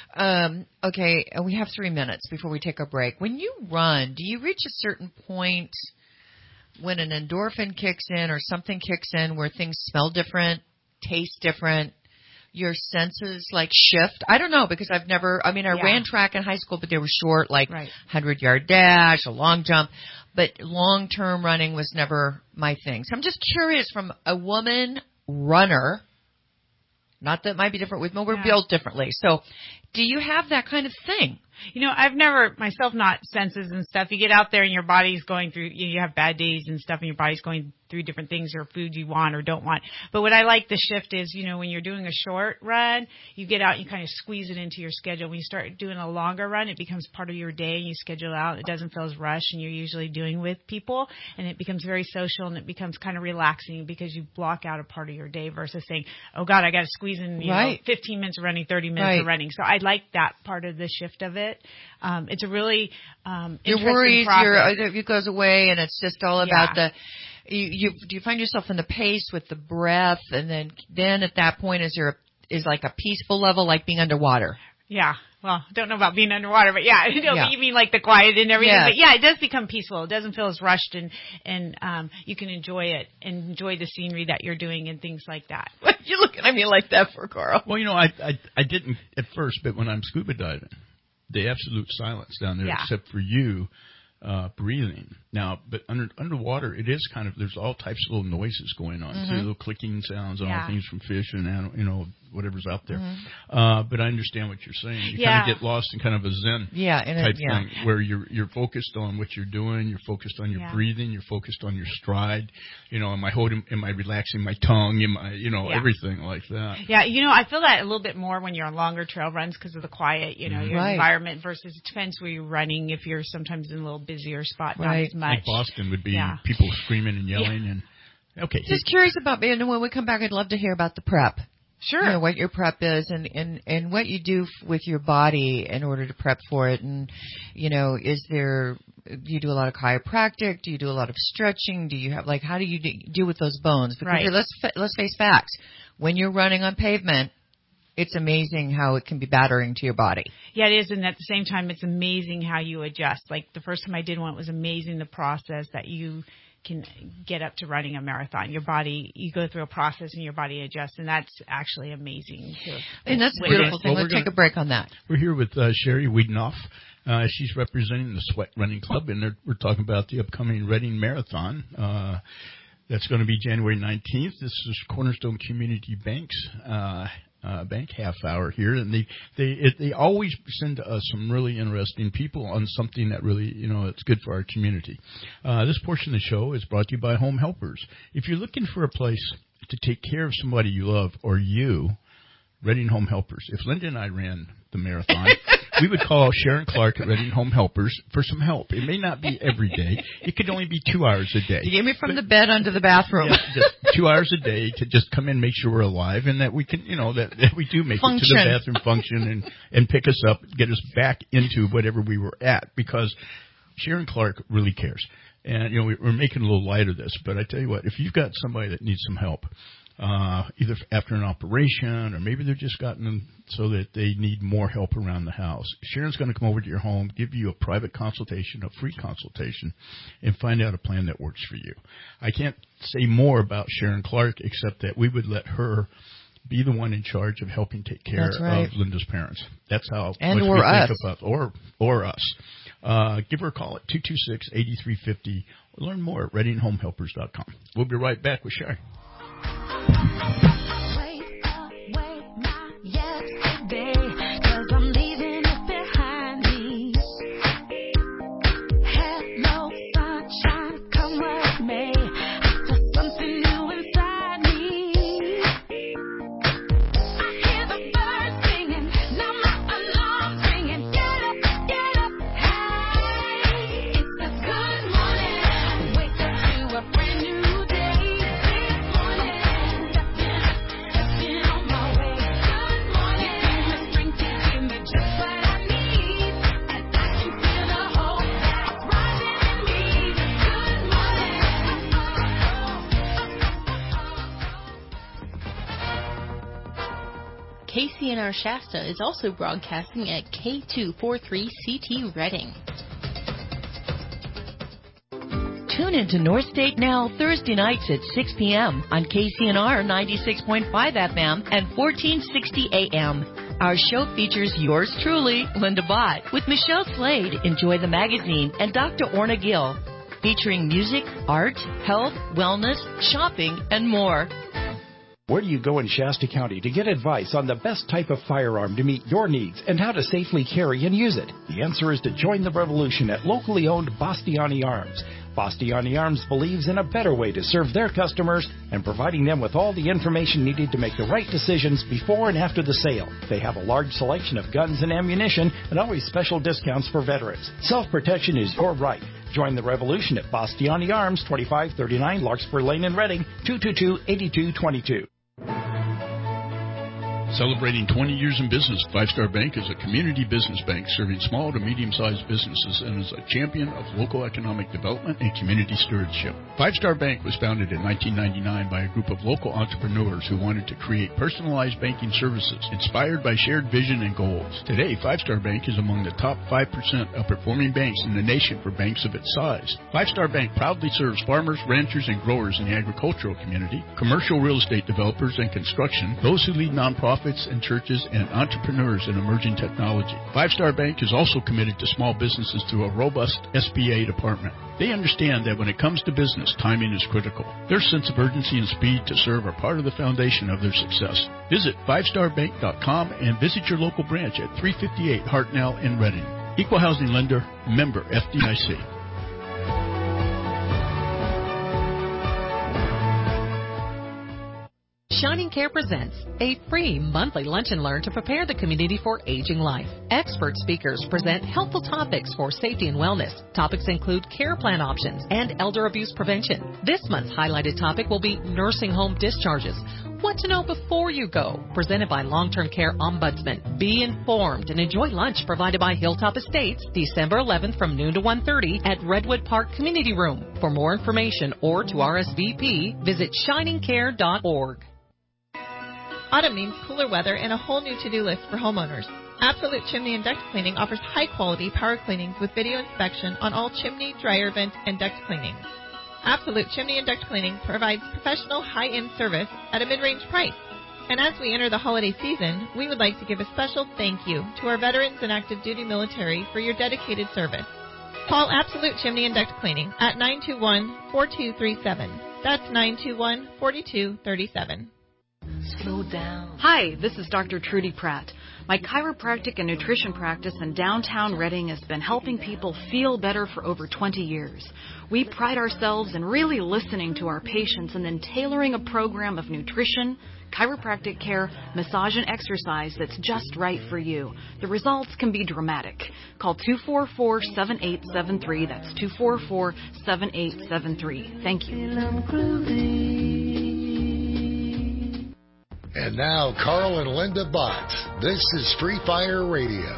Um, okay, we have three minutes before we take a break. When you run, do you reach a certain point when an endorphin kicks in or something kicks in where things smell different, taste different, your senses like shift? I don't know, because I've never, I mean, I Yeah. ran track in high school, but they were short, like Right. hundred-yard dash, a long jump. But long-term running was never my thing. So I'm just curious, from a woman runner, not that it might be different with men, we're Yeah. built differently. So do you have that kind of thing? You know, I've never, myself, not senses and stuff. You get out there and your body's going through, you you have bad days and stuff, and your body's going through different things or food you want or don't want. But what I like the shift is, you know, when you're doing a short run, you get out and you kind of squeeze it into your schedule. When you start doing a longer run, it becomes part of your day and you schedule it out. It doesn't feel as rushed, and you're usually doing with people, and it becomes very social, and it becomes kind of relaxing because you block out a part of your day versus saying, oh God, I got to squeeze in, you Right. know, fifteen minutes of running, thirty minutes Right. of running. So I like that part of the shift of it. Um, it's a really um, Your interesting worries, process. your it goes away, and it's just all Yeah. about the. You, you do you find yourself in the pace with the breath, and then then at that point, is there a, is like a peaceful level, like being underwater? Yeah. Well, don't know about being underwater, but yeah, you know, Yeah. you mean like the quiet and everything. Yeah. But yeah, it does become peaceful. It doesn't feel as rushed, and and um, you can enjoy it and enjoy the scenery that you're doing and things like that. You're looking at me like that for Carl. Well, you know, I, I I didn't at first, but when I'm scuba diving, the absolute silence down there, Yeah. except for you uh, breathing. Now, but under underwater, it is kind of, there's all types of little noises going on, Mhm. too, little clicking sounds and Yeah. all things from fish and animal, you know, whatever's out there. Mm-hmm. Uh, but I understand what you're saying. You Yeah. kind of get lost in kind of a Zen yeah, and type it, yeah. thing where you're you're focused on what you're doing, you're focused on your Yeah. breathing, you're focused on your stride. You know, am I holding, am I relaxing my tongue? Am I, you know, Yeah. everything like that. Yeah, you know, I feel that a little bit more when you're on longer trail runs because of the quiet, you know, your Right. environment versus it depends where you're running. If you're sometimes in a little busier spot, not Right. as much. Like Boston would be Yeah. people screaming and yelling Yeah. and okay. Just curious about, and when we come back, I'd love to hear about the prep. Sure. You know, what your prep is and, and, and what you do f- with your body in order to prep for it. And, you know, is there, do you do a lot of chiropractic? Do you do a lot of stretching? Do you have, like, how do you de- deal with those bones? Because Right. let's, fa- let's face facts. When you're running on pavement, it's amazing how it can be battering to your body. Yeah, it is. And at the same time, it's amazing how you adjust. Like the first time I did one, it was amazing the process that you can get up to running a marathon. Your body, you go through a process and your body adjusts, and that's actually amazing too. And that's a With beautiful it. thing. Well, Let's we're take gonna- a break on that. We're here with uh, Sherry Wiedenoff. Uh, she's representing the Sweat Running Club, and they're- we're talking about the upcoming Reading Marathon. Uh, that's going to be January nineteenth. This is Cornerstone Community Bank's uh, uh, bank half hour here, and they they it, they always send us some really interesting people on something that really, you know, it's good for our community. Uh, this portion of the show is brought to you by Home Helpers. If you're looking for a place to take care of somebody you love or you, Reading Home Helpers. If Linda and I ran the marathon, we would call Sharon Clark at Reading Home Helpers for some help. It may not be every day. It could only be two hours a day. You get me from the bed onto the bathroom. Yeah, just two hours a day to just come in, make sure we're alive, and that we can, you know, that, that we do make Function. it to the bathroom function and, and pick us up, get us back into whatever we were at, because Sharon Clark really cares. And, you know, we, we're making a little light of this, but I tell you what, if you've got somebody that needs some help, uh, either after an operation or maybe they've just gotten them so that they need more help around the house, Sharon's going to come over to your home, give you a private consultation, a free consultation, and find out a plan that works for you. I can't say more about Sharon Clark except that we would let her be the one in charge of helping take care That's right. of Linda's parents. That's how And much or we us. think about, or or us. Uh, give her a call at two two six, eight three five zero. Learn more at reading home helpers dot com. We'll be right back with Sherry. K C N R Shasta is also broadcasting at K two forty-three C T Reading. Tune into North State Now Thursday nights at six p.m. on K C N R ninety-six point five F M and fourteen sixty A M. Our show features yours truly, Linda Bott, with Michelle Slade, Enjoy the Magazine, and Doctor Orna Gill, featuring music, art, health, wellness, shopping, and more. Where do you go in Shasta County to get advice on the best type of firearm to meet your needs and how to safely carry and use it? The answer is to join the revolution at locally owned Bastiani Arms. Bastiani Arms believes in a better way to serve their customers and providing them with all the information needed to make the right decisions before and after the sale. They have a large selection of guns and ammunition and always special discounts for veterans. Self-protection is your right. Join the revolution at Bastiani Arms, twenty-five thirty-nine Larkspur Lane in Reading, two two two, eight two two two. Celebrating twenty years in business, Five Star Bank is a community business bank serving small to medium-sized businesses and is a champion of local economic development and community stewardship. Five Star Bank was founded in nineteen ninety-nine by a group of local entrepreneurs who wanted to create personalized banking services inspired by shared vision and goals. Today, Five Star Bank is among the top five percent of performing banks in the nation for banks of its size. Five Star Bank proudly serves farmers, ranchers, and growers in the agricultural community, commercial real estate developers and construction, those who lead nonprofits, nonprofits and churches and entrepreneurs in emerging technology. Five Star Bank is also committed to small businesses through a robust S B A department. They understand that when it comes to business, timing is critical. Their sense of urgency and speed to serve are part of the foundation of their success. Visit five star bank dot com and visit your local branch at three fifty-eight Hartnell in Reading. Equal housing lender, member F D I C. Shining Care presents a free monthly lunch and learn to prepare the community for aging life. Expert speakers present helpful topics for safety and wellness. Topics include care plan options and elder abuse prevention. This month's highlighted topic will be nursing home discharges. What to know before you go, presented by Long-Term Care Ombudsman. Be informed and enjoy lunch provided by Hilltop Estates, December eleventh from noon to one thirty at Redwood Park Community Room. For more information or to R S V P, visit shining care dot org. Autumn means cooler weather and a whole new to-do list for homeowners. Absolute Chimney and Duct Cleaning offers high-quality power cleanings with video inspection on all chimney, dryer vent, and duct cleanings. Absolute Chimney and Duct Cleaning provides professional, high-end service at a mid-range price. And as we enter the holiday season, we would like to give a special thank you to our veterans and active duty military for your dedicated service. Call Absolute Chimney and Duct Cleaning at nine two one, four two three seven. That's nine two one, four two three seven. Slow down. Hi, this is Doctor Trudy Pratt. My chiropractic and nutrition practice in downtown Reading has been helping people feel better for over twenty years. We pride ourselves in really listening to our patients and then tailoring a program of nutrition, chiropractic care, massage, and exercise that's just right for you. The results can be dramatic. Call two four four, seven eight seven three. That's two four four, seven eight seven three. Thank you. And now, Carl and Linda Bott. This is Free Fire Radio.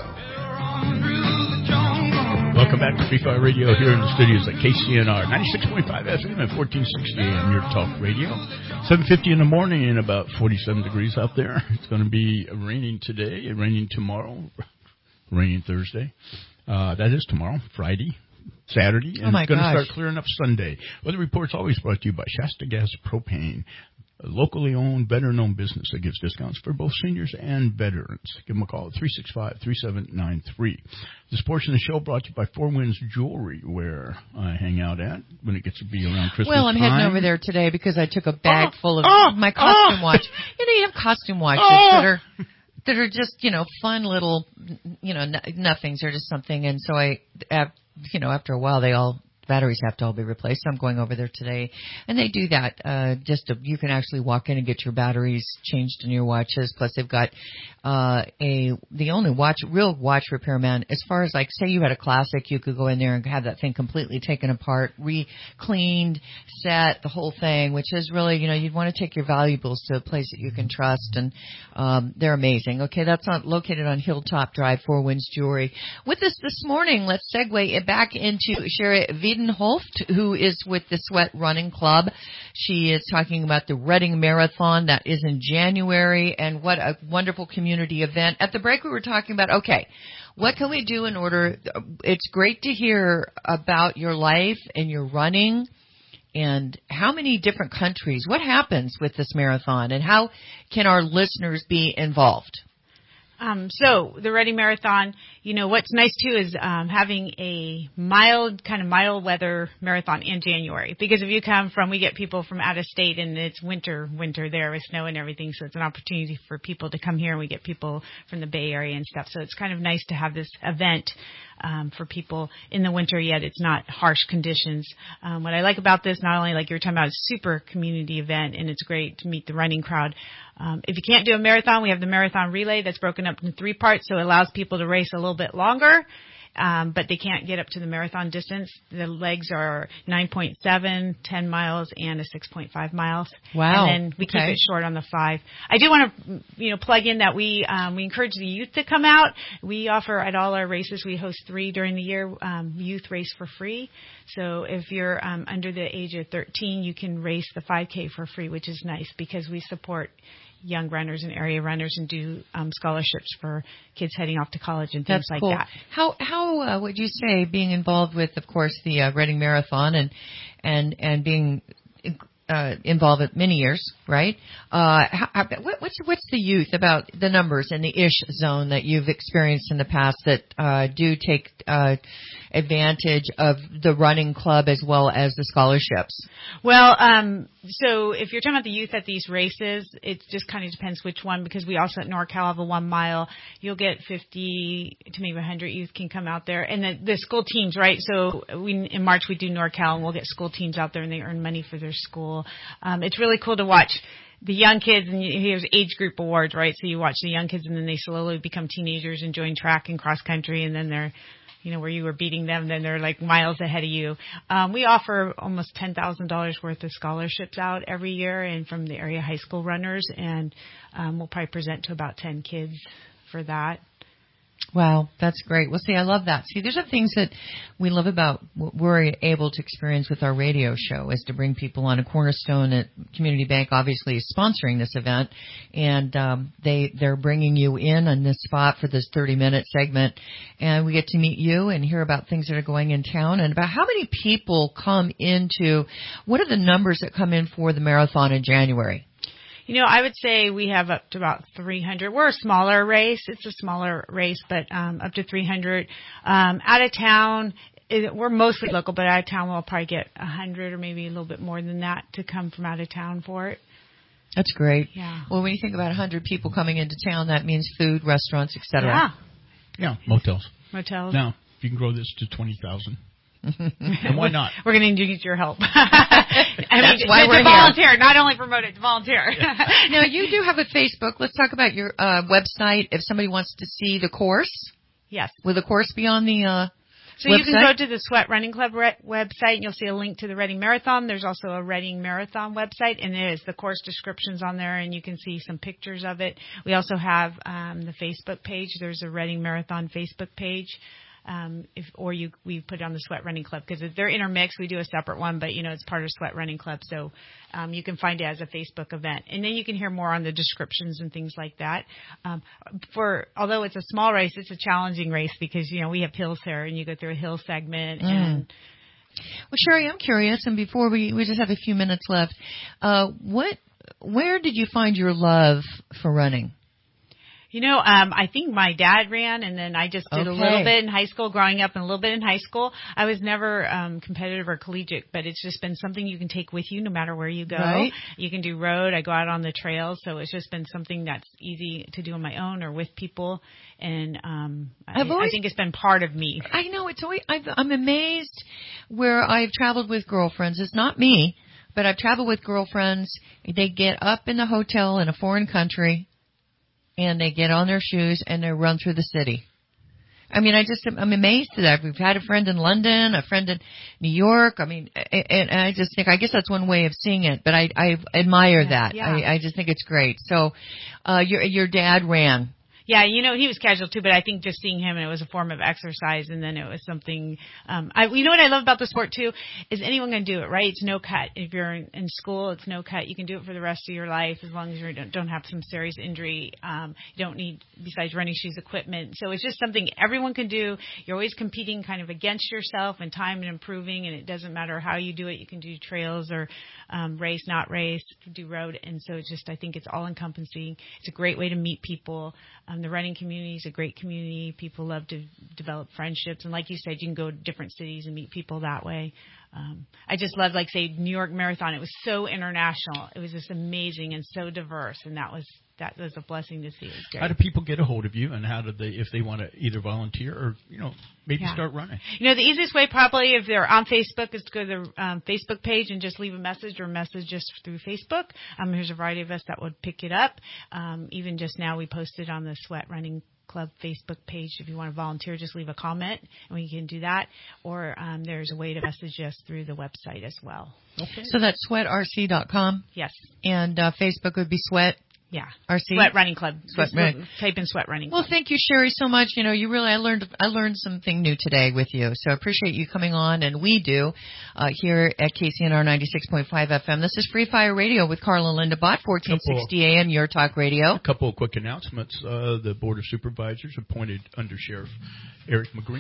Welcome back to Free Fire Radio here in the studios at K C N R ninety-six point five F M and fourteen sixty A M, your talk radio. seven fifty in the morning and about forty-seven degrees out there. It's going to be raining today, raining tomorrow, raining Thursday. Uh, that is tomorrow, Friday, Saturday, and oh my it's going to gosh. start clearing up Sunday. Weather Report's always brought to you by Shasta Gas Propane. A locally owned, better-known business that gives discounts for both seniors and veterans. Give them a call at three six five, three seven nine three. This portion of the show brought to you by Four Winds Jewelry, where I hang out at when it gets to be around Christmas Well, I'm time. heading over there today because I took a bag oh, full of oh, my costume oh. watch. You know, you have costume watches oh. that are that are just, you know, fun little, you know, n- nothings. They're just something. And so I, you know, after a while, they all batteries have to all be replaced. So I'm going over there today, and they do that. Uh, just to, you can actually walk in and get your batteries changed in your watches. Plus, they've got uh, a the only watch real watch repairman. As far as like, say you had a classic, you could go in there and have that thing completely taken apart, re-cleaned, set, the whole thing. Which is really, you know, you'd want to take your valuables to a place that you can trust, and um, they're amazing. Okay, that's not located on Hilltop Drive, Four Winds Jewelry. With us this morning, let's segue it back into Sherry Wiedenholt, who is with the Sweat Running Club. She is talking about the Reading Marathon that is in January, and what a wonderful community event. At the break, we were talking about, okay, what can we do in order, it's great to hear about your life and your running and how many different countries, what happens with this marathon, and how can our listeners be involved? Um, so the Reading Marathon, you know, what's nice too is um, having a mild, kind of mild weather marathon in January. Because if you come from, we get people from out of state and it's winter, winter there with snow and everything. So it's an opportunity for people to come here, and we get people from the Bay Area and stuff. So it's kind of nice to have this event um, for people in the winter, yet it's not harsh conditions. Um, what I like about this, not only like you were talking about, it's a super community event, and it's great to meet the running crowd. Um, if you can't do a marathon, we have the marathon relay that's broken up into three parts, so it allows people to race a little bit longer, um, but they can't get up to the marathon distance. The legs are nine point seven, ten miles, and a six point five miles. Wow. And then we okay. keep it short on the five. I do want to, you know, plug in that we um, we encourage the youth to come out. We offer at all our races, we host three during the year, um, youth race for free. So if you're um, under the age of thirteen, you can race the five K for free, which is nice because we support young runners and area runners and do um, scholarships for kids heading off to college and things That's like cool. that. How how uh, would you say being involved with, of course, the uh, Reading Marathon and and and being uh, involved in many years, right? Uh, how, how, what, what's what's the youth about the numbers in the ish zone that you've experienced in the past that uh, do take uh, advantage of the running club as well as the scholarships? Well, um, so if you're talking about the youth at these races, it just kind of depends which one, because we also at NorCal have a one mile. You'll get fifty to maybe one hundred youth can come out there, and the, the school teams, right? So we in March we do NorCal, and we'll get school teams out there, and they earn money for their school. Um, it's really cool to watch the young kids, and here's age group awards, right? So you watch the young kids, and then they slowly become teenagers and join track and cross country, and then they're, you know, where you were beating them, then they're like miles ahead of you. Um, we offer almost ten thousand dollars worth of scholarships out every year, and from the area high school runners, and um, we'll probably present to about ten kids for that. Wow, that's great. Well, see, I love that. See, there's some things that we love about what we're able to experience with our radio show is to bring people on. A Cornerstone at Community Bank obviously is sponsoring this event, and um, they, they're bringing you in on this spot for this thirty-minute segment, and we get to meet you and hear about things that are going in town and about how many people come into, what are the numbers that come in for the marathon in January? You know, I would say we have up to about three hundred. We're a smaller race. It's a smaller race, but um, up to three hundred. Um, out of town, it, we're mostly local, but out of town we'll probably get one hundred or maybe a little bit more than that to come from out of town for it. That's great. Yeah. Well, when you think about one hundred people coming into town, that means food, restaurants, et cetera. Yeah. Yeah, motels. Motels. Now, if you can grow this to twenty thousand. And why not? We're going to need your help. I That's mean, why to we're volunteer, here. not only promote it, to volunteer. Now, you do have a Facebook. Let's talk about your uh, website. If somebody wants to see the course, yes. Will the course be on the uh, So website? You can go to the Sweat Running Club re- website, and you'll see a link to the Reading Marathon. There's also a Reading Marathon website, and there's the course descriptions on there, and you can see some pictures of it. We also have um, the Facebook page. There's a Reading Marathon Facebook page. Um, if, or you, we put it on the Sweat Running Club because they're intermixed. We do a separate one, but you know, it's part of Sweat Running Club. So, um, you can find it as a Facebook event, and then you can hear more on the descriptions and things like that. Um, for, although it's a small race, it's a challenging race because, you know, we have hills here and you go through a hill segment mm. and, well, Sherry, I'm curious, and before we, we just have a few minutes left, uh, what, where did you find your love for running? You know, um, I think my dad ran, and then I just did okay. a little bit in high school, growing up, and a little bit in high school. I was never um, competitive or collegiate, but it's just been something you can take with you no matter where you go. Right. You can do road. I go out on the trails, so it's just been something that's easy to do on my own or with people, and um, I, always, I think it's been part of me. I know it's always. I've, I'm amazed where I've traveled with girlfriends. It's not me, but I've traveled with girlfriends. They get up in the hotel in a foreign country. And they get on their shoes and they run through the city. I mean, I just, I'm amazed at that. We've had a friend in London, a friend in New York. I mean, and I just think, I guess that's one way of seeing it, but I, I admire yeah, that. Yeah. I, I just think it's great. So, uh, your, your dad ran. Yeah, you know, he was casual too, but I think just seeing him, it was a form of exercise, and then it was something, um, I, you know what I love about the sport too, is anyone can do it, right? It's no cut. If you're in, in school, it's no cut. You can do it for the rest of your life as long as you don't, don't have some serious injury. Um, you don't need, besides running shoes, equipment. So it's just something everyone can do. You're always competing kind of against yourself and time and improving, and it doesn't matter how you do it. You can do trails or um, race, not race, do road, and so it's just, I think it's all encompassing. It's a great way to meet people. Um, the running community is a great community. People love to develop friendships. And like you said, you can go to different cities and meet people that way. Um, I just love, like, say, New York Marathon. It was so international. It was just amazing and so diverse. And that was that was a blessing to see. It was great. How do people get a hold of you, and how do they, if they want to either volunteer or, you know, maybe yeah. start running? You know, the easiest way probably if they're on Facebook is to go to the um, Facebook page and just leave a message or message just through Facebook. Um, there's a variety of us that would pick it up. Um, even just now we posted on the Sweat Running Club Facebook page. If you want to volunteer, just leave a comment and we can do that. Or um, there's a way to message us through the website as well. Okay. So that's sweat r c dot com. Yes. And uh, Facebook would be Sweat. Yeah. R C? Sweat Running Club. Sweat Running. Type in Sweat Running Club. Well, thank you, Sherry, so much. You know, you really, I learned, I learned something new today with you. So I appreciate you coming on, and we do, uh, here at K C N R ninety-six point five F M. This is Free Fire Radio with Carl and Linda Bott, fourteen sixty A M, Your Talk Radio. A couple of quick announcements. Uh, the Board of Supervisors appointed Under Sheriff Eric McGreeny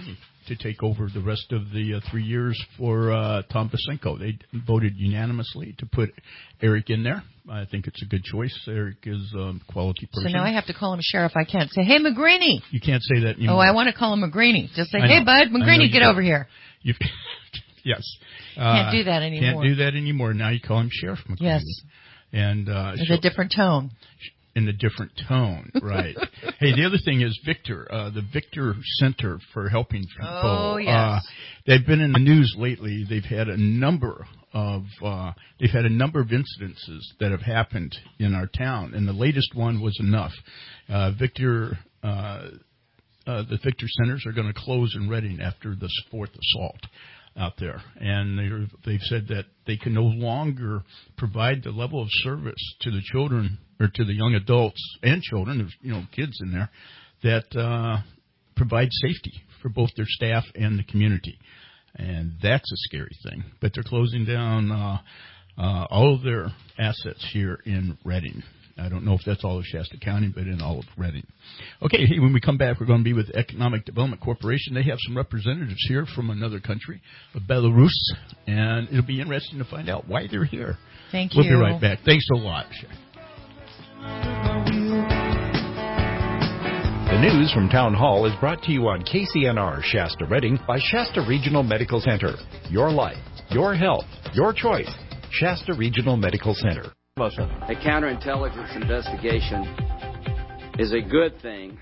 to take over the rest of the uh, three years for uh, Tom Basenko. They voted unanimously to put Eric in there. I think it's a good choice. Eric is a quality person. So now I have to call him sheriff. I can't say, hey, McGreeny. You can't say that anymore. Oh, I want to call him McGreeny. Just say, hey, bud, McGreeny, get over here. You, yes. Can't uh, do that anymore. Can't do that anymore. Now you call him Sheriff McGreeny. Yes. And uh, with a different tone. In a different tone, right. Hey, the other thing is Victor, uh, the Victor Center for Helping People. Oh, yes. Uh, they've been in the news lately. They've had a number of, uh, they've had a number of incidences that have happened in our town, and the latest one was enough. Uh, Victor, uh, uh, the Victor Centers are going to close in Reading after this fourth assault out there, and they're, they've said that they can no longer provide the level of service to the children or to the young adults and children, there's, you know, kids in there, that uh, provide safety for both their staff and the community. And that's a scary thing. But they're closing down uh, uh, all of their assets here in Reading. I don't know if that's all of Shasta County, but in all of Reading. Okay, hey, when we come back, we're going to be with Economic Development Corporation. They have some representatives here from another country, of Belarus, and it'll be interesting to find out why they're here. Thank we'll you. We'll be right back. Thanks a lot. The news from Town Hall is brought to you on K C N R Shasta Reading by Shasta Regional Medical Center. Your life, your health, your choice. Shasta Regional Medical Center. A counterintelligence investigation is a good thing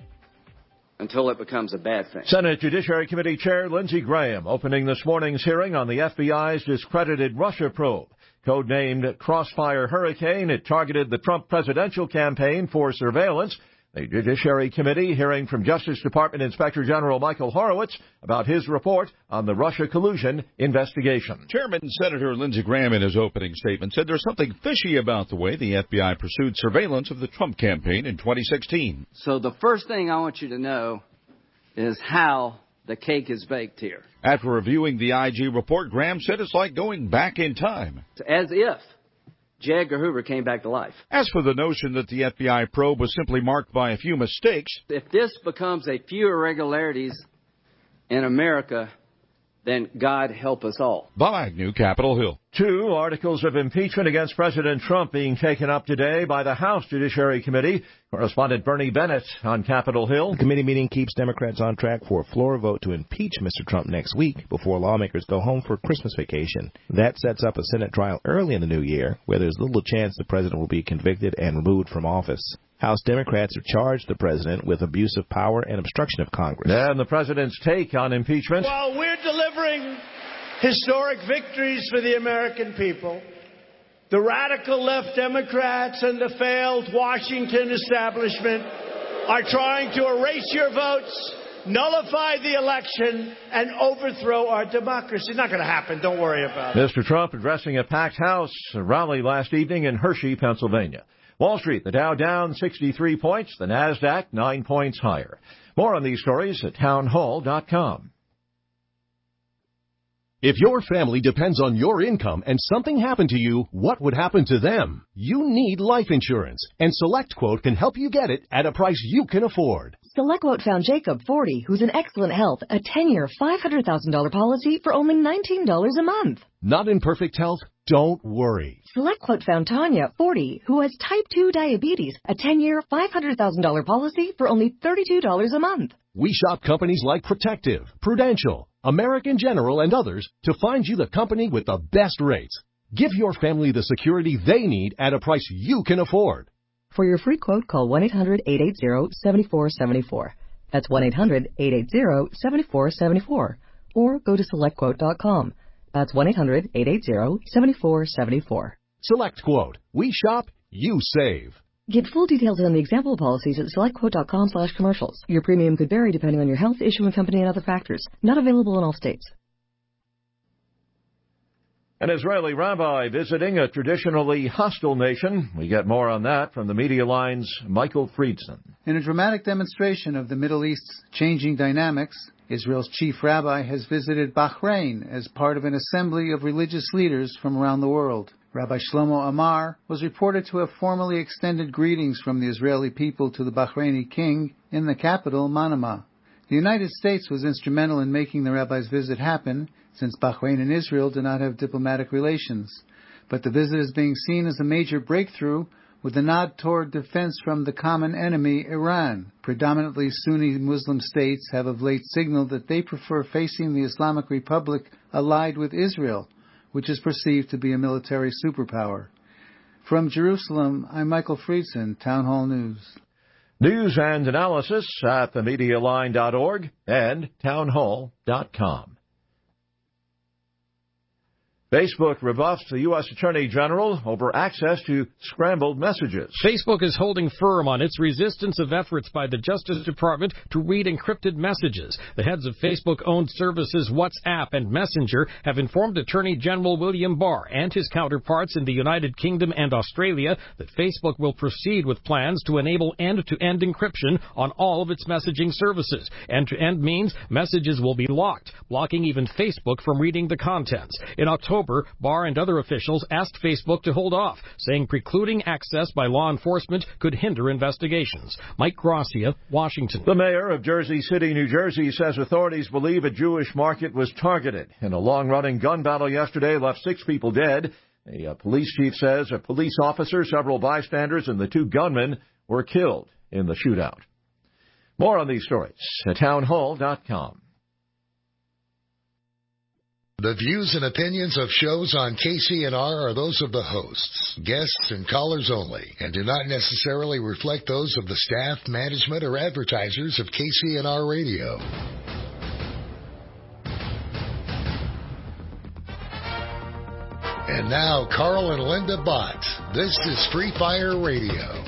until it becomes a bad thing. Senate Judiciary Committee Chair Lindsey Graham opening this morning's hearing on the F B I's discredited Russia probe. Codenamed Crossfire Hurricane, it targeted the Trump presidential campaign for surveillance. The Judiciary Committee hearing from Justice Department Inspector General Michael Horowitz about his report on the Russia collusion investigation. Chairman Senator Lindsey Graham in his opening statement said there's something fishy about the way the F B I pursued surveillance of the Trump campaign in twenty sixteen. So the first thing I want you to know is how the cake is baked here. After reviewing the I G report, Graham said it's like going back in time. As if J. Edgar Hoover came back to life. As for the notion that the F B I probe was simply marked by a few mistakes, if this becomes a few irregularities in America, then God help us all. Bob Agnew, Capitol Hill. Two articles of impeachment against President Trump being taken up today by the House Judiciary Committee. Correspondent Bernie Bennett on Capitol Hill. The committee meeting keeps Democrats on track for a floor vote to impeach Mister Trump next week before lawmakers go home for Christmas vacation. That sets up a Senate trial early in the new year where there's little chance the president will be convicted and removed from office. House Democrats have charged the president with abuse of power and obstruction of Congress. And the president's take on impeachment. While we're delivering historic victories for the American people, the radical left Democrats and the failed Washington establishment are trying to erase your votes, nullify the election, and overthrow our democracy. It's not going to happen. Don't worry about it. Mister Trump addressing a packed House rally last evening in Hershey, Pennsylvania. Wall Street, the Dow down sixty-three points, the NASDAQ nine points higher. More on these stories at townhall dot com. If your family depends on your income and something happened to you, what would happen to them? You need life insurance, and SelectQuote can help you get it at a price you can afford. SelectQuote found Jacob, forty, who's in excellent health, a ten-year, five hundred thousand dollars policy for only nineteen dollars a month. Not in perfect health? Don't worry. SelectQuote found Tanya, forty, who has type two diabetes, a ten-year, five hundred thousand dollars policy for only thirty-two dollars a month. We shop companies like Protective, Prudential, American General, and others to find you the company with the best rates. Give your family the security they need at a price you can afford. For your free quote, call one eight hundred eight eight zero seven four seven four. That's one eight hundred eight eight zero seven four seven four. Or go to select quote dot com. That's one eight hundred eight eight zero seven four seven four. SelectQuote. We shop, you save. Get full details on the example policies at select quote dot com slash commercials. Your premium could vary depending on your health, issuing company, and other factors. Not available in all states. An Israeli rabbi visiting a traditionally hostile nation. We get more on that from the Media Line's Michael Friedson. In a dramatic demonstration of the Middle East's changing dynamics, Israel's chief rabbi has visited Bahrain as part of an assembly of religious leaders from around the world. Rabbi Shlomo Amar was reported to have formally extended greetings from the Israeli people to the Bahraini king in the capital, Manama. The United States was instrumental in making the rabbi's visit happen, since Bahrain and Israel do not have diplomatic relations. But the visit is being seen as a major breakthrough, with a nod toward defense from the common enemy, Iran. Predominantly Sunni Muslim states have of late signaled that they prefer facing the Islamic Republic allied with Israel, which is perceived to be a military superpower. From Jerusalem, I'm Michael Friedson, Town Hall News. News and analysis at the media line dot org and townhall dot com. Facebook rebuffs the U S Attorney General over access to scrambled messages. Facebook is holding firm on its resistance of efforts by the Justice Department to read encrypted messages. The heads of Facebook-owned services WhatsApp and Messenger have informed Attorney General William Barr and his counterparts in the United Kingdom and Australia that Facebook will proceed with plans to enable end-to-end encryption on all of its messaging services. End-to-end means messages will be locked, blocking even Facebook from reading the contents. In October, Barr and other officials asked Facebook to hold off, saying precluding access by law enforcement could hinder investigations. Mike Gracia, Washington. The mayor of Jersey City, New Jersey, says authorities believe a Jewish market was targeted. In a long-running gun battle yesterday left six people dead. A, a police chief says a police officer, several bystanders, and the two gunmen were killed in the shootout. More on these stories at townhall dot com. The views and opinions of shows on K C N R are those of the hosts, guests, and callers only, and do not necessarily reflect those of the staff, management, or advertisers of K C N R Radio. And now, Carl and Linda Bott. This is Free Fire Radio.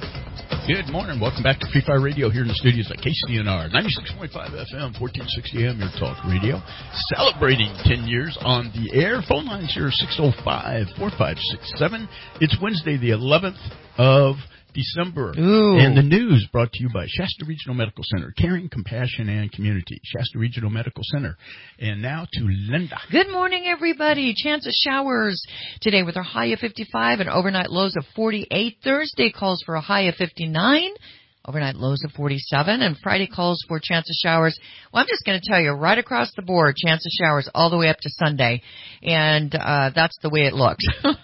Good morning. Welcome back to Free Fire Radio here in the studios at K C N R, ninety-six point five F M, fourteen sixty A M, your talk radio. Celebrating ten years on the air. Phone lines here are six oh five, four five six seven. It's Wednesday, the eleventh of December. Ooh. And the news brought to you by Shasta Regional Medical Center, caring, compassion, and community. Shasta Regional Medical Center. And now to Linda. Good morning, everybody. Chance of showers today with a high of fifty-five and overnight lows of forty-eight. Thursday calls for a high of fifty-nine. Overnight lows of forty-seven, and Friday calls for chance of showers. Well, I'm just going to tell you, right across the board, chance of showers all the way up to Sunday, and uh that's the way it looks.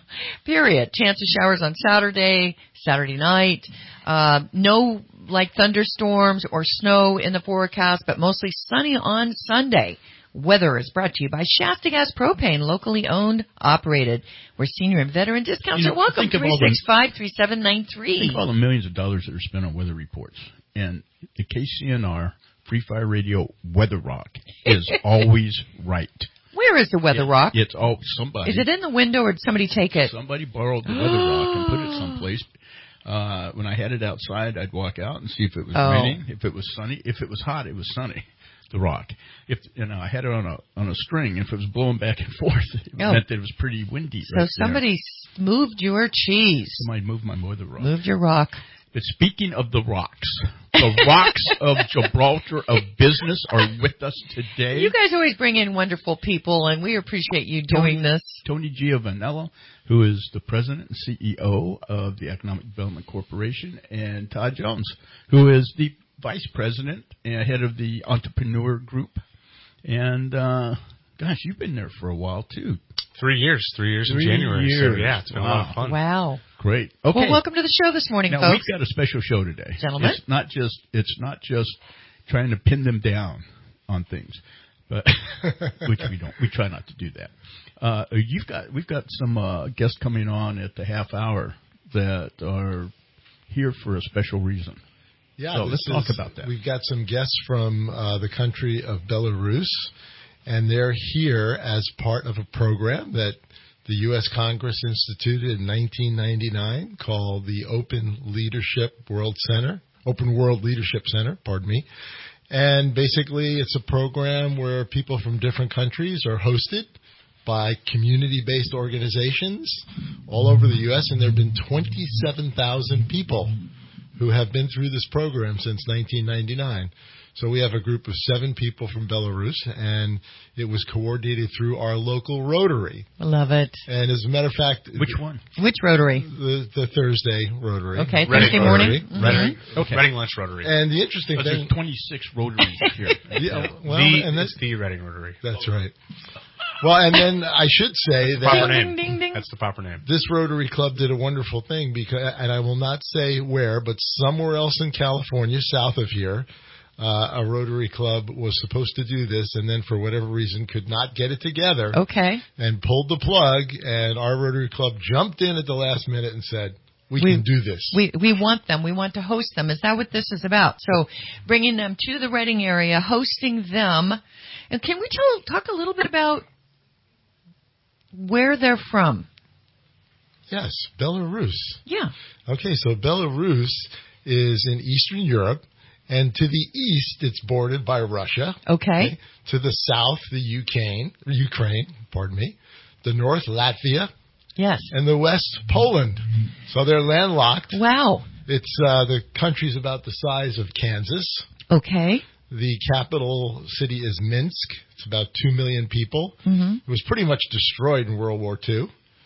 Period. Chance of showers on Saturday, Saturday night. Uh, no, like, thunderstorms or snow in the forecast, but mostly sunny on Sunday. Weather is brought to you by Shasta Gas Propane, locally owned, operated, where senior and veteran discounts You know, are welcome. three six five, three seven nine three. Think of all the millions of dollars that are spent on weather reports. And the K C N R Free Fire Radio Weather Rock is always right. Where is the Weather it, Rock? It's all somebody. Is it in the window, or did somebody take it? Somebody borrowed the Weather Rock and put it someplace. Uh, when I had it outside, I'd walk out and see if it was oh. raining, if it was sunny. If it was hot, it was sunny. The rock. If you know, I had it on a on a string. If it was blowing back and forth, it oh. meant that it was pretty windy. So right somebody there. moved your cheese. Somebody moved my Weather Rock. Moved your rock. But speaking of the rocks, the rocks of Gibraltar of business are with us today. You guys always bring in wonderful people, and we appreciate you doing Tony, this. Tony Giovanello, who is the president and C E O of the Economic Development Corporation, and Todd Jones, who is the vice president and head of the entrepreneur group. And, uh, gosh, you've been there for a while, too. Three years. Three years Three in January. Years. So, yeah, it's been wow. a lot of fun. Wow. Great. Okay. Well, welcome to the show this morning, now, folks. We've got a special show today. Gentlemen. It's not just, it's not just trying to pin them down on things, but which we don't. We try not to do that. Uh, you've got, we've got some uh, guests coming on at the half hour that are here for a special reason. Yeah, so let's talk is, about that. We've got some guests from uh, the country of Belarus, and they're here as part of a program that the U S Congress instituted in nineteen ninety-nine called the Open Leadership World Center, Open World Leadership Center, pardon me. And basically it's a program where people from different countries are hosted by community-based organizations all over the U S, and there have been twenty-seven thousand people who have been through this program since nineteen ninety-nine. So we have a group of seven people from Belarus, and it was coordinated through our local Rotary. I love it. And as a matter of fact... Which one? Which Rotary? The, the Thursday Rotary. Okay, Reading Thursday morning? Rotary. Mm-hmm. Reading. Okay. Reading Lunch Rotary. And the interesting but thing... there's twenty-six Rotaries here. Yeah, well, the, and that's the Reading Rotary. That's right. Well, and then I should say that... Proper name. Ding, ding, ding. That's the proper name. This Rotary Club did a wonderful thing, because, and I will not say where, but somewhere else in California, south of here, uh, a Rotary Club was supposed to do this, and then for whatever reason could not get it together. Okay. And pulled the plug, and our Rotary Club jumped in at the last minute and said, we, we can do this. We we want them. We want to host them. Is that what this is about? So bringing them to the Reading area, hosting them. And can we tell, talk a little bit about where they're from? Yes, Belarus. Yeah. Okay, so Belarus is in Eastern Europe, and to the east, it's bordered by Russia. Okay. okay. To the south, the Ukraine, Ukraine, pardon me. The north, Latvia. Yes. And the west, Poland. So they're landlocked. Wow. It's uh, the country's about the size of Kansas. Okay. The capital city is Minsk. It's about two million people. Mm-hmm. It was pretty much destroyed in World War Two.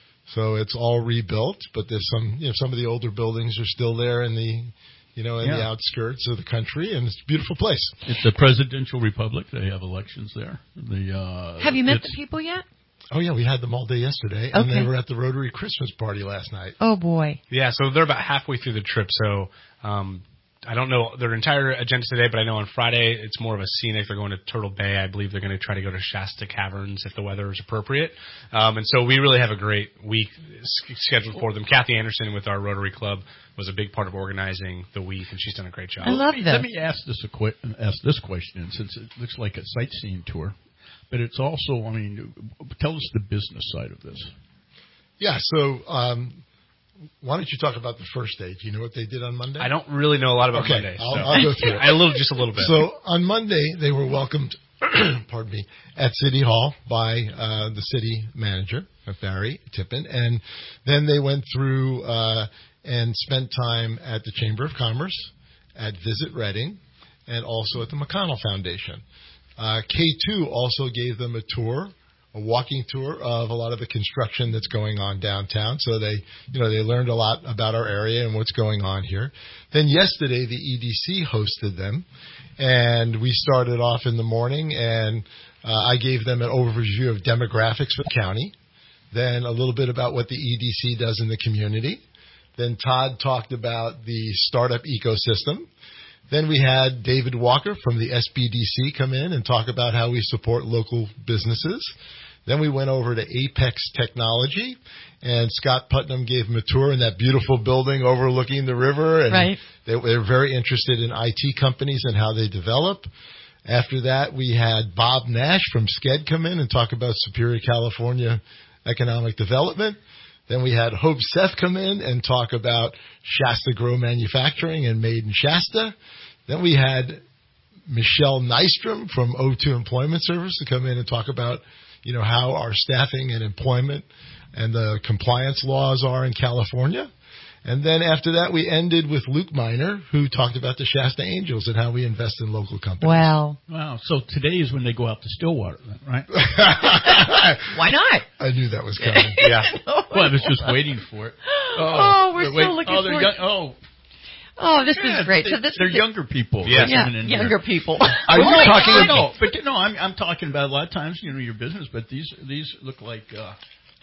So it's all rebuilt, but there's some, you know, some of the older buildings are still there in the, you know, in yeah. the outskirts of the country, and it's a beautiful place. It's a presidential republic. They have elections there. The uh, have you met the people yet? Oh, yeah, we had them all day yesterday, and okay. they were at the Rotary Christmas party last night. Oh, boy. Yeah, so they're about halfway through the trip, so um, I don't know their entire agenda today, but I know on Friday it's more of a scenic. They're going to Turtle Bay. I believe they're going to try to go to Shasta Caverns if the weather is appropriate. Um, and so we really have a great week scheduled for them. Kathy Anderson with our Rotary Club was a big part of organizing the week, and she's done a great job. I love this. Let me ask this, a qu- ask this question, since it looks like a sightseeing tour. But it's also, I mean, tell us the business side of this. Yeah, so um, why don't you talk about the first day? Do you know what they did on Monday? I don't really know a lot about okay, Monday. I'll, so. I'll go through it. I little, just a little bit. So on Monday, they were welcomed, pardon me, at City Hall by uh, the city manager, Barry Tippin, and then they went through uh, and spent time at the Chamber of Commerce, at Visit Reading, and also at the McConnell Foundation. Uh, K two also gave them a tour, a walking tour of a lot of the construction that's going on downtown. So they, you know, they learned a lot about our area and what's going on here. Then yesterday, the E D C hosted them, and we started off in the morning, and uh, I gave them an overview of demographics for the county, then a little bit about what the E D C does in the community. Then Todd talked about the startup ecosystem. Then we had David Walker from the S B D C come in and talk about how we support local businesses. Then we went over to Apex Technology, and Scott Putnam gave them a tour in that beautiful building overlooking the river. And right. they, they were very interested in I T companies and how they develop. After that, we had Bob Nash from SCED come in and talk about Superior California economic development. Then we had Hope Seth come in and talk about Shasta Grow Manufacturing and Made in Shasta. Then we had Michelle Nystrom from O two Employment Service to come in and talk about, you know, how our staffing and employment and the compliance laws are in California. And then after that, we ended with Luke Miner, who talked about the Shasta Angels and how we invest in local companies. Wow. Wow. So today is when they go out to Stillwater, then, right? Why not? I knew that was coming. Yeah. Well, I was just waiting for it. Oh, oh we're wait, still looking oh, for young, it. Oh. Oh, this yeah, is great. They, so this they're is younger people. Yes. Yeah, in younger here. people. Are you Wait, talking I about? No, but no, I'm I'm talking about a lot of times, you know, your business, but these these look like. Uh,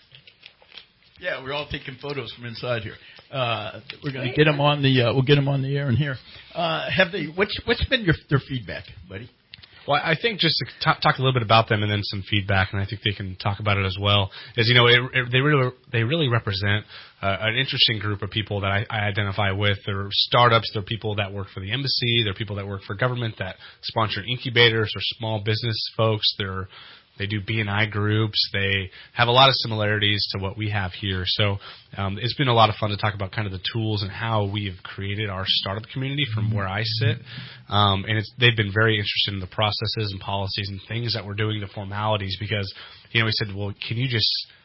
yeah, we're all taking photos from inside here. Uh, we're going to get them on the. Uh, we'll get them on the air in here. Uh, have they? What's what's been your their feedback, buddy? Well, I think just to t- talk a little bit about them and then some feedback, and I think they can talk about it as well. Is you know it, it, they really they really represent uh, an interesting group of people that I, I identify with. They're startups. They're people that work for the embassy. They're people that work for government that sponsor incubators or small business folks. They're They do B and I groups. They have a lot of similarities to what we have here. So um, it's been a lot of fun to talk about kind of the tools and how we've created our startup community from where I sit. Um, and it's, they've been very interested in the processes and policies and things that we're doing, the formalities, because, you know, we said, well, can you just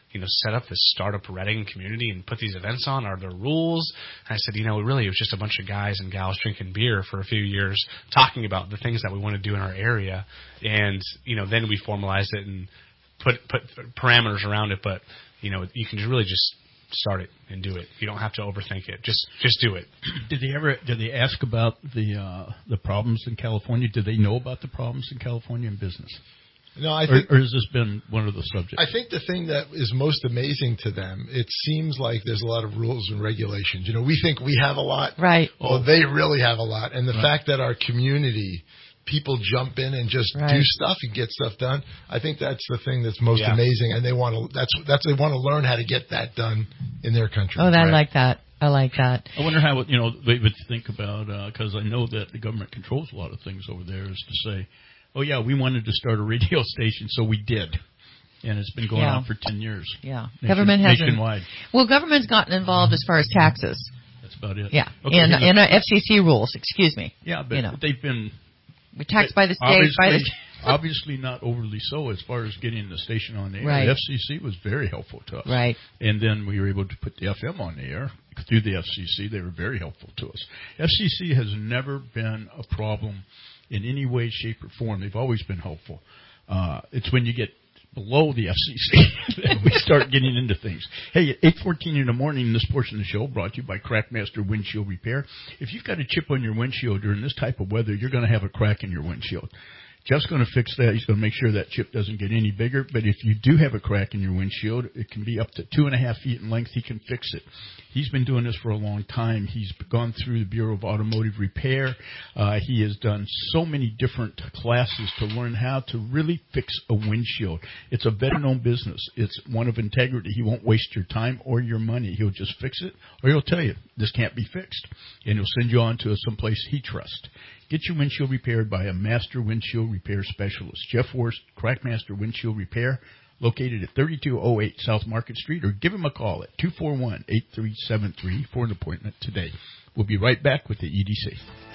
you know, set up this startup Reading community and put these events on? Are there rules? And I said, you know, really, it was just a bunch of guys and gals drinking beer for a few years, talking about the things that we want to do in our area. And, you know, then we formalized it and put put parameters around it. But, you know, you can really just start it and do it. You don't have to overthink it. Just just do it. Did they ever did they ask about the uh, the problems in California? Did they know about the problems in California in business? No, I think, or, or has this been one of the subjects? I think the thing that is most amazing to them, it seems like there's a lot of rules and regulations. You know, we think we have a lot. Right. Well, they really have a lot. And the Right. fact that our community, people jump in and just Right. do stuff and get stuff done, I think that's the thing that's most Yeah. amazing. And they want to, that's, that's, they want to learn how to get that done in their country. Oh, I Right. like that. I like that. I wonder how, you know, they would think about, because I know that the government controls a lot of things over there, is to say, oh, yeah, we wanted to start a radio station, so we did. And it's been going Yeah. on for ten years. Yeah. Nation, Government hasn't. nationwide. Well, government's gotten involved as far as taxes. That's about it. Yeah. Okay, and here's a- and uh, F C C rules, excuse me. Yeah, but you know. they've been We're taxed by the state. By the obviously not overly so as far as getting the station on the air. Right. The F C C was very helpful to us. Right. And then we were able to put the F M on the air through the F C C. They were very helpful to us. F C C has never been a problem in any way, shape, or form. They've always been helpful. Uh, it's when you get below the F C C that we start getting into things. Hey, at eight fourteen in the morning, this portion of the show brought to you by Crackmaster Windshield Repair. If you've got a chip on your windshield during this type of weather, you're going to have a crack in your windshield. Jeff's going to fix that. He's going to make sure that chip doesn't get any bigger. But if you do have a crack in your windshield, it can be up to two and a half feet in length. He can fix it. He's been doing this for a long time. He's gone through the Bureau of Automotive Repair. Uh, he has done so many different classes to learn how to really fix a windshield. It's a veteran-owned business. It's one of integrity. He won't waste your time or your money. He'll just fix it, or he'll tell you, this can't be fixed. And he'll send you on to someplace he trusts. Get your windshield repaired by a master windshield repair specialist. Jeff Worst, Crackmaster Windshield Repair, located at thirty-two oh eight South Market Street, or give him a call at two four one, eight three seven three for an appointment today. We'll be right back with the E D C.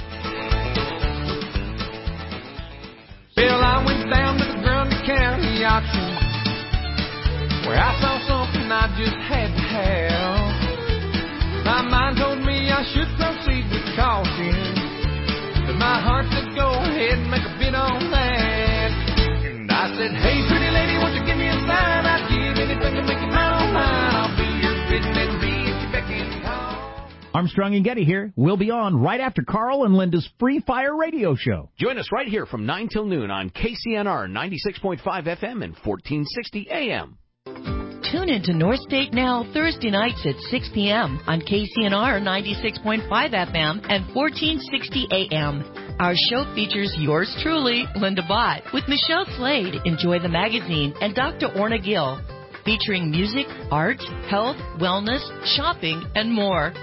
Well, I went down to the Grundy County auction, where I saw something I just had to have. My mind told me I should proceed with caution, but my heart said go ahead and make a bid on that. And I said, hey, pretty lady, won't you give me a sign? I'd give anything to make you mine on mine. I'll be your bidding and be at your beck and call. Armstrong and Getty here. We'll be on right after Carl and Linda's Free Fire Radio Show. Join us right here from nine till noon on K C N R ninety-six point five F M and fourteen sixty A M. Tune into North State Now Thursday nights at six p.m. on K C N R ninety-six point five F M and fourteen sixty A M. Our show features yours truly, Linda Bott, with Michelle Slade, Enjoy the Magazine, and Doctor Orna Gill, featuring music, art, health, wellness, shopping, and more.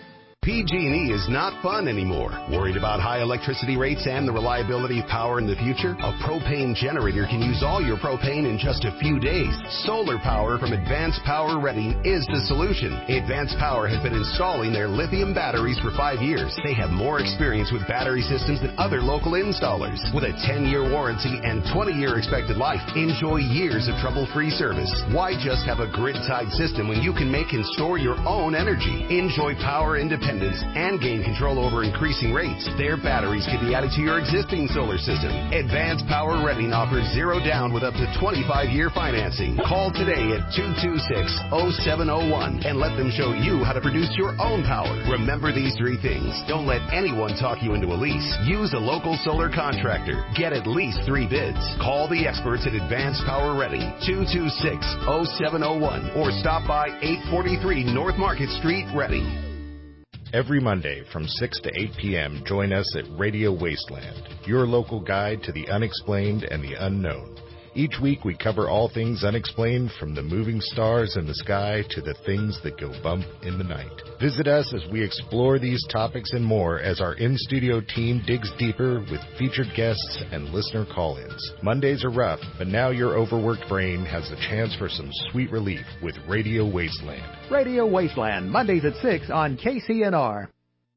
P G and E is not fun anymore. Worried about high electricity rates and the reliability of power in the future? A propane generator can use all your propane in just a few days. Solar power from Advanced Power Reading is the solution. Advanced Power has been installing their lithium batteries for five years. They have more experience with battery systems than other local installers. With a ten-year warranty and twenty-year expected life, enjoy years of trouble-free service. Why just have a grid-tied system when you can make and store your own energy? Enjoy power independence and gain control over increasing rates. Their batteries can be added to your existing solar system. Advanced Power Reading offers zero down with up to twenty-five year financing. Call today at two two six, oh seven oh one and let them show you how to produce your own power. Remember these three things. Don't let anyone talk you into a lease. Use a local solar contractor. Get at least three bids. Call the experts at Advanced Power Reading, two two six, oh seven oh one, or stop by eight forty-three North Market Street, Reading. Every Monday from six to eight p.m., join us at Radio Wasteland, your local guide to the unexplained and the unknown. Each week we cover all things unexplained, from the moving stars in the sky to the things that go bump in the night. Visit us as we explore these topics and more as our in-studio team digs deeper with featured guests and listener call-ins. Mondays are rough, but now your overworked brain has the chance for some sweet relief with Radio Wasteland. Radio Wasteland, Mondays at six on K C N R.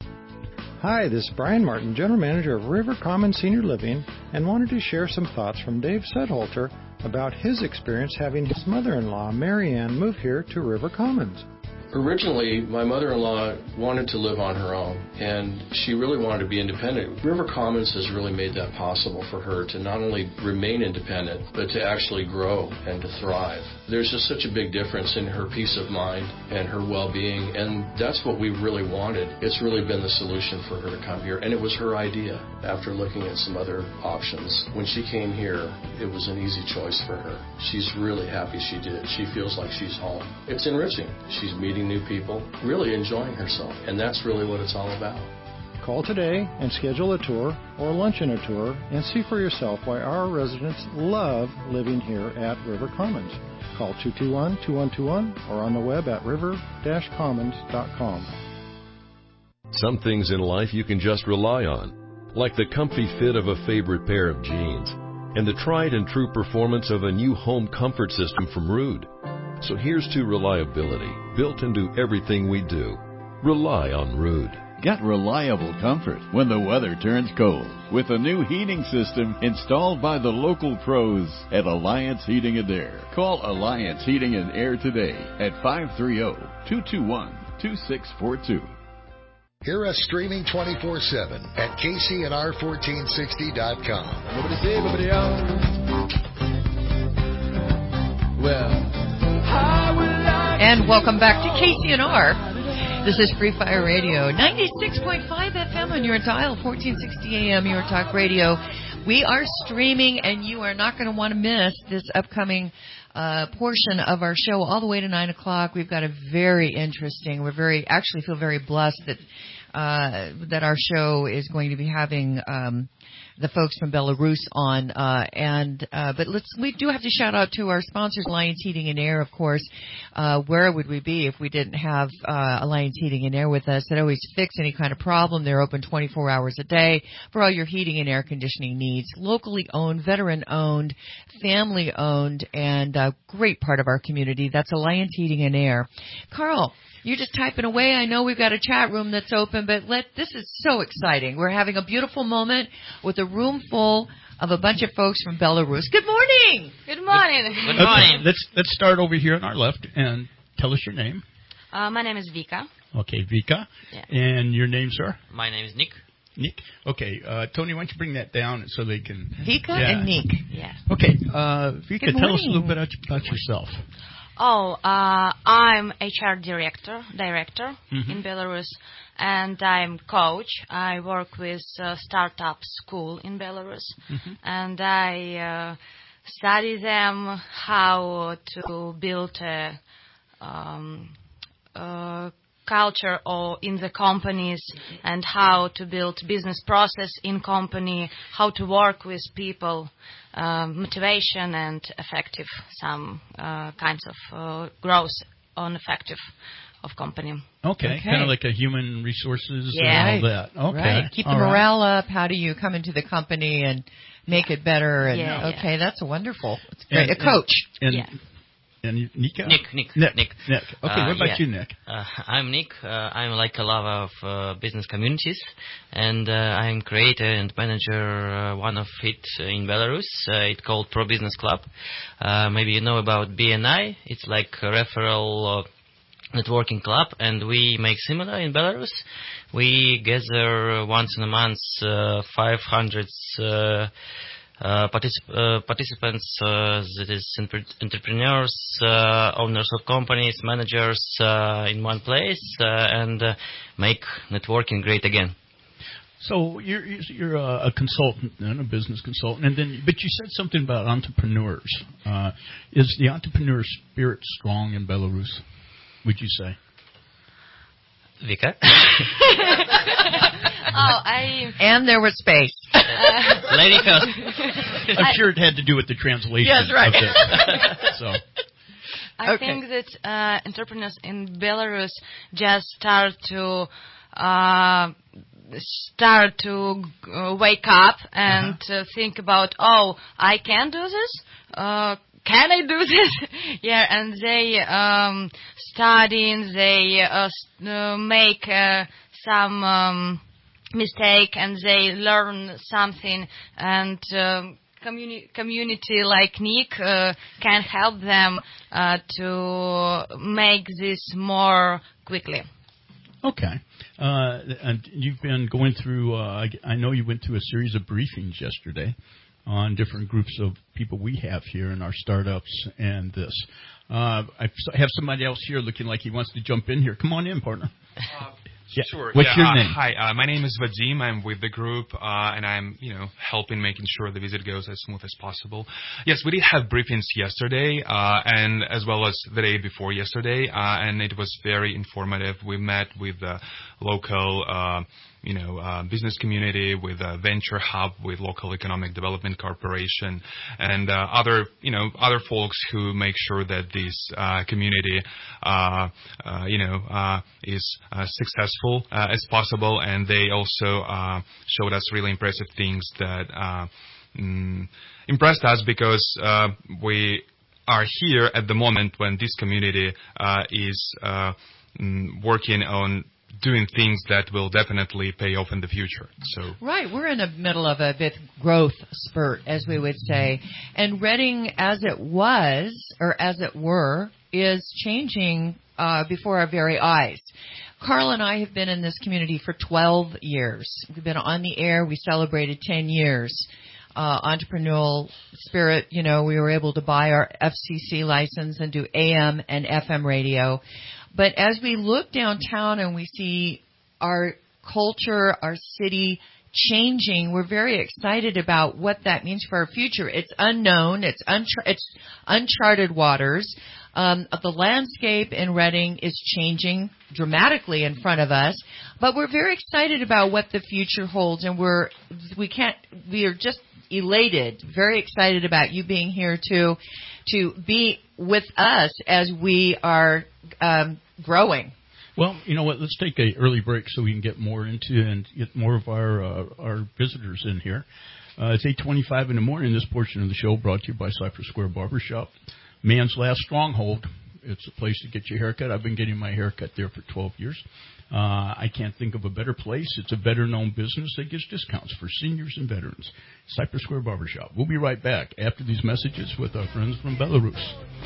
Hi, this is Brian Martin, General Manager of River Common Senior Living, and wanted to share some thoughts from Dave Sedholter about his experience having his mother-in-law, Marianne, move here to River Commons. Originally, my mother-in-law wanted to live on her own, and she really wanted to be independent. River Commons has really made that possible for her to not only remain independent, but to actually grow and to thrive. There's just such a big difference in her peace of mind and her well-being, and that's what we really wanted. It's really been the solution for her to come here, and it was her idea after looking at some other options. When she came here, it was an easy choice for her. She's really happy she did. She feels like she's home. It's enriching. She's meeting new people, really enjoying herself, and that's really what it's all about. Call today and schedule a tour or luncheon a tour and see for yourself why our residents love living here at River Commons. Call two two one, two one two one or on the web at river dash commons dot com. Some things in life you can just rely on, like the comfy fit of a favorite pair of jeans and the tried and true performance of a new home comfort system from Rude. So here's to reliability, built into everything we do. Rely on Rude. Get reliable comfort when the weather turns cold with a new heating system installed by the local pros at Alliance Heating and Air. Call Alliance Heating and Air today at five three zero, two two one, two six four two. Hear us streaming twenty-four seven at K C N R fourteen sixty dot com. Well... And welcome back to K C N R. This is Free Fire Radio, ninety-six point five F M on your dial, fourteen sixty A M, your talk radio. We are streaming, and you are not going to want to miss this upcoming uh, portion of our show all the way to nine o'clock. We've got a very interesting, we're very, actually feel very blessed that uh, that our show is going to be having um, the folks from Belarus on, uh, and uh, but let's we do have to shout out to our sponsors, Alliance Heating and Air, of course. Uh, where would we be if we didn't have uh, Alliance Heating and Air with us? They always fix any kind of problem. They're open twenty-four hours a day for all your heating and air conditioning needs. Locally owned, veteran owned, family owned, and a great part of our community. That's Alliance Heating and Air. Carl, you're just typing away. I know we've got a chat room that's open, but let this is so exciting. We're having a beautiful moment with a room full of a bunch of folks from Belarus. Good morning. Good morning. Good morning. Okay, let's let's start over here on our left and tell us your name. Uh, my name is Vika. Okay, Vika. Yeah. And your name, sir? My name is Nick. Nick. Okay, uh, Tony, why don't you bring that down so they can... Vika yeah. and Nick. Yeah. Okay, uh, Vika, tell us a little bit about yourself. Oh, uh, I'm H R director, director mm-hmm. in Belarus, and I'm coach. I work with a startup school in Belarus, mm-hmm. and I uh, study them how to build a um, uh, culture or in the companies and how to build business process in company, how to work with people, uh, motivation and effective, some uh, kinds of uh, growth on effective of company. Okay, okay. kind of like a human resources yeah. and all that. Okay, right. Keep the all morale right. up. How do you come into the company and make it better? And yeah, okay, yeah. that's wonderful. It's great. And, a coach. And, yeah. And Nika? Nick, Nick, Nick, Nick. Nick. Okay, uh, what about yeah. you, Nick? Uh, I'm Nick. Uh, I'm like a lover of uh, business communities, and uh, I'm creator and manager uh, one of it in Belarus. Uh, it's called Pro Business Club. Uh, maybe you know about B N I. It's like a referral uh, networking club, and we make similar in Belarus. We gather once in a month uh, five hundred uh, Uh, particip- uh, participants, uh, that is entrepreneurs, uh, owners of companies, managers uh, in one place, uh, and uh, make networking great again. So you're you're a consultant and a business consultant, and then but you said something about entrepreneurs. Uh, is the entrepreneur spirit strong in Belarus? Would you say? Vika. oh, I and there was space. Uh, Lady first. I'm sure it had to do with the translation. Yes, right. Of this. So. I okay. think that uh, entrepreneurs in Belarus just start to uh, start to uh, wake up and uh-huh. uh, think about, oh, I can do this. Uh, Can I do this? yeah, and they um, studying, they uh, uh, make uh, some um, mistake, and they learn something, and um, communi- community like Nick uh, can help them uh, to make this more quickly. Okay. Uh, and you've been going through, uh, I know you went through a series of briefings yesterday on different groups of people we have here in our startups and this. Uh, I have somebody else here looking like he wants to jump in here. Come on in, partner. Uh, yeah. Sure. What's yeah, your uh, name? Hi, uh, my name is Vadim. I'm with the group, uh, and I'm, you know, helping making sure the visit goes as smooth as possible. Yes, we did have briefings yesterday, uh, and as well as the day before yesterday, uh, and it was very informative. We met with the local, uh, you know, uh, business community, with a venture hub, with local economic development corporation, and uh, other, you know, other folks who make sure that this uh, community, uh, uh, you know, uh, is uh, successful uh, as possible. And they also uh, showed us really impressive things that uh, mm, impressed us, because uh, we are here at the moment when this community uh, is uh, mm, working on doing things that will definitely pay off in the future. So right, we're in the middle of a bit growth spurt, as we would say, and Redding, as it was or as it were, is changing uh, before our very eyes. Carl and I have been in this community for twelve years. We've been on the air. We celebrated ten years. Uh, entrepreneurial spirit, you know, we were able to buy our F C C license and do A M and F M radio. But as we look downtown and we see our culture, our city changing, we're very excited about what that means for our future. It's unknown. It's, unchar- it's uncharted waters. Um, the landscape in Redding is changing dramatically in front of us, but we're very excited about what the future holds, and we're we can't we are just elated, very excited about you being here to to be with us as we are um, growing. Well, you know what? Let's take a early break so we can get more into and get more of our uh, our visitors in here. Uh, it's eight twenty-five in the morning. This portion of the show brought to you by Cypress Square Barbershop, man's last stronghold. It's a place to get your haircut. I've been getting my haircut there for twelve years. Uh, I can't think of a better place. It's a better-known business that gives discounts for seniors and veterans. Cypress Square Barbershop. We'll be right back after these messages with our friends from Belarus.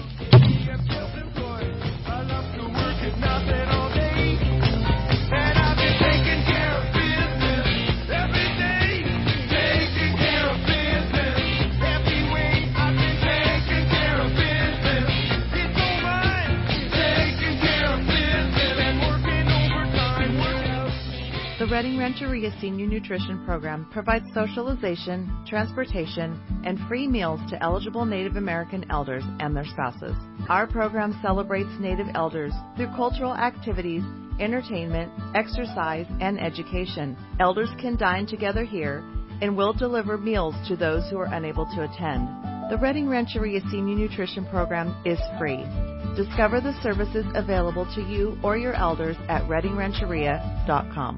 The Redding Rancheria Senior Nutrition Program provides socialization, transportation, and free meals to eligible Native American elders and their spouses. Our program celebrates Native elders through cultural activities, entertainment, exercise, and education. Elders can dine together here and will deliver meals to those who are unable to attend. The Redding Rancheria Senior Nutrition Program is free. Discover the services available to you or your elders at redding rancheria dot com.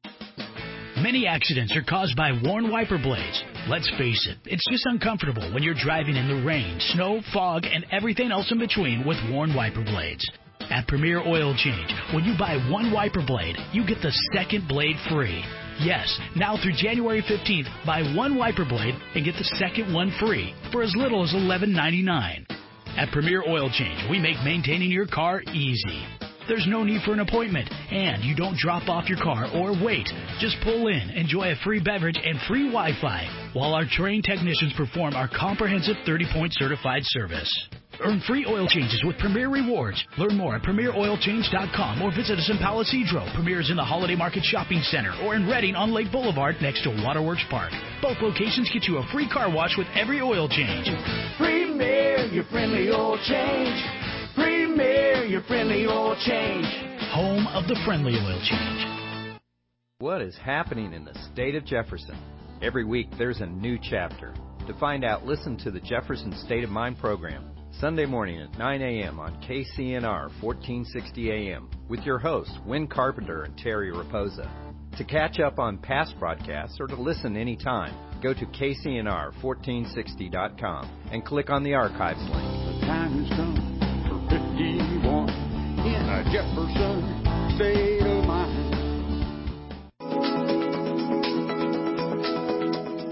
Many accidents are caused by worn wiper blades. Let's face it, it's just uncomfortable when you're driving in the rain, snow, fog, and everything else in between with worn wiper blades. At Premier Oil Change, when you buy one wiper blade, you get the second blade free. Yes, now through January fifteenth, buy one wiper blade and get the second one free for as little as eleven ninety-nine. At Premier Oil Change, we make maintaining your car easy. There's no need for an appointment, and you don't drop off your car or wait. Just pull in, enjoy a free beverage and free Wi-Fi, while our trained technicians perform our comprehensive thirty-point certified service. Earn free oil changes with Premier Rewards. Learn more at premier oil change dot com or visit us in Palo Cedro. Premier is in the Holiday Market Shopping Center or in Redding on Lake Boulevard next to Waterworks Park. Both locations get you a free car wash with every oil change. Premier, your friendly oil change. Premier, your friendly oil change. Home of the friendly oil change. What is happening in the state of Jefferson? Every week there's a new chapter. To find out, listen to the Jefferson State of Mind program, Sunday morning at nine a.m. on K C N R fourteen sixty A M with your hosts, Win Carpenter and Terry Raposa. To catch up on past broadcasts or to listen anytime, go to K C N R fourteen sixty dot com and click on the archives link. The time has come for fifty-one in a Jefferson State of Mind.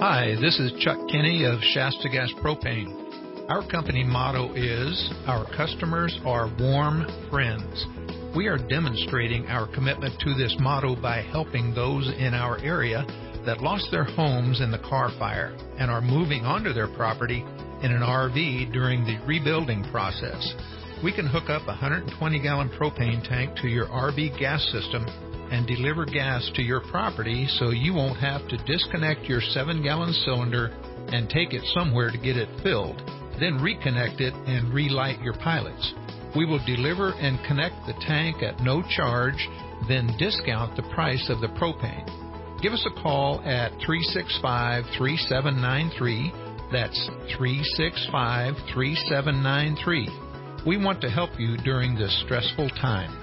Hi, this is Chuck Kinney of Shasta Gas Propane. Our company motto is, our customers are warm friends. We are demonstrating our commitment to this motto by helping those in our area that lost their homes in the Carr Fire and are moving onto their property in an R V during the rebuilding process. We can hook up a one hundred twenty gallon propane tank to your R V gas system and deliver gas to your property so you won't have to disconnect your seven gallon cylinder and take it somewhere to get it filled, then reconnect it and relight your pilots. We will deliver and connect the tank at no charge, then discount the price of the propane. Give us a call at three six five, three seven nine three. That's three six five, three seven nine three. We want to help you during this stressful time.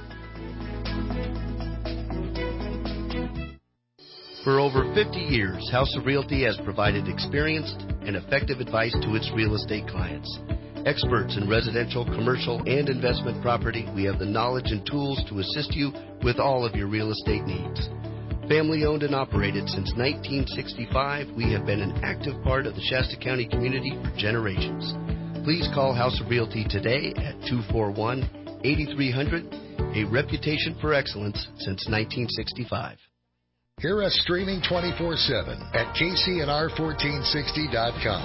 For over fifty years, House of Realty has provided experienced and effective advice to its real estate clients. Experts in residential, commercial, and investment property, we have the knowledge and tools to assist you with all of your real estate needs. Family owned and operated since nineteen sixty-five, we have been an active part of the Shasta County community for generations. Please call House of Realty today at two four one, eight three zero zero, a reputation for excellence since nineteen sixty-five. Hear us streaming twenty-four seven at K C N R fourteen sixty dot com.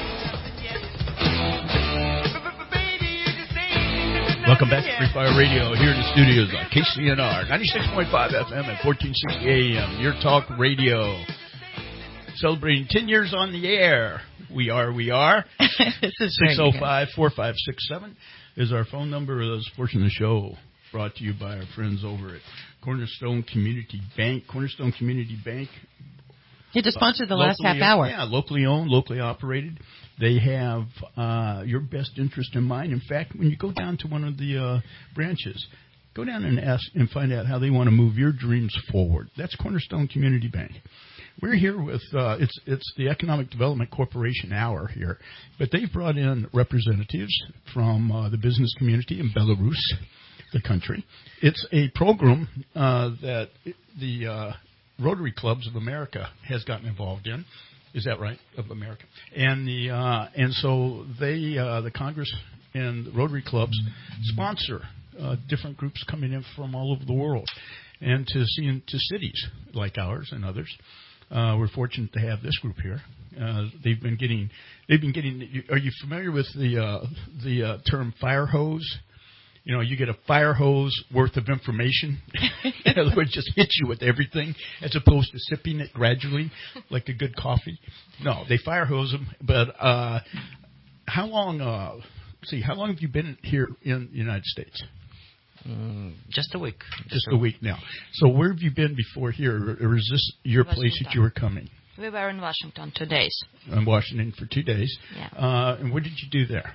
Welcome back to Free Fire Radio here in the studios on K C N R ninety-six point five F M at fourteen sixty A M. Your talk radio. Celebrating ten years on the air. We are, we are. six oh five, four five six seven is our phone number. This portion of the show brought to you by our friends over at Cornerstone Community Bank. Cornerstone Community Bank. You just sponsored the uh, last half hour. Yeah, locally owned, locally operated. They have uh, your best interest in mind. In fact, when you go down to one of the uh, branches, go down and ask and find out how they want to move your dreams forward. That's Cornerstone Community Bank. We're here with uh, it's it's the Economic Development Corporation Hour here, but they've brought in representatives from uh, the business community in Belarus, the country. It's a program uh, that the uh, Rotary Clubs of America has gotten involved in. Is that right? Of America, and the uh, and so they uh, the Congress and the Rotary Clubs sponsor uh, different groups coming in from all over the world, and to see to cities like ours and others. Uh, we're fortunate to have this group here. Uh, they've been getting they've been getting. Are you familiar with the uh, the uh, term fire hose? You know, you get a fire hose worth of information. In other words, just hit you with everything as opposed to sipping it gradually like a good coffee. No, they fire hose them. But uh, how long, uh, see, how long have you been here in the United States? Mm, just a week. Just, just a week now. So where have you been before here? Or is this your Washington. place that you were coming? We were in Washington two days. In Washington for two days. Yeah. Uh, and what did you do there?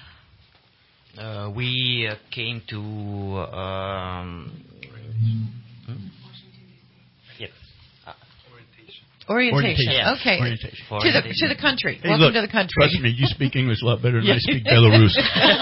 Uh, we uh, came to um, hmm? yeah. uh, Orientation. Orientation. Yeah. Okay. Orientation. To the to the country. Hey, Welcome look, to the country. Trust me, you speak English a lot better than Yeah. I speak Belarus.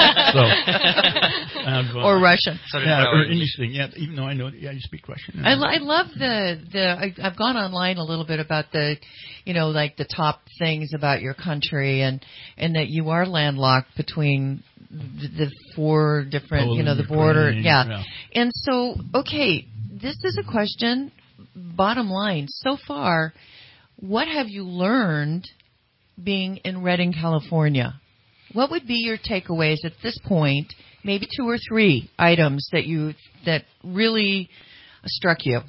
so, um, or Russian. Sorry, yeah, no, or English. anything. Yeah, even though I know, yeah, you speak Russian. I, lo- I love the the. I, I've gone online a little bit about the, you know, like the top things about your country, and and that you are landlocked between the, the four different, Poland, you know, the border. Ukraine, Yeah. yeah. And so, okay, this is a question. Bottom line, so far, what have you learned being in Redding, California? What would be your takeaways at this point? Maybe two or three items that you that really struck you.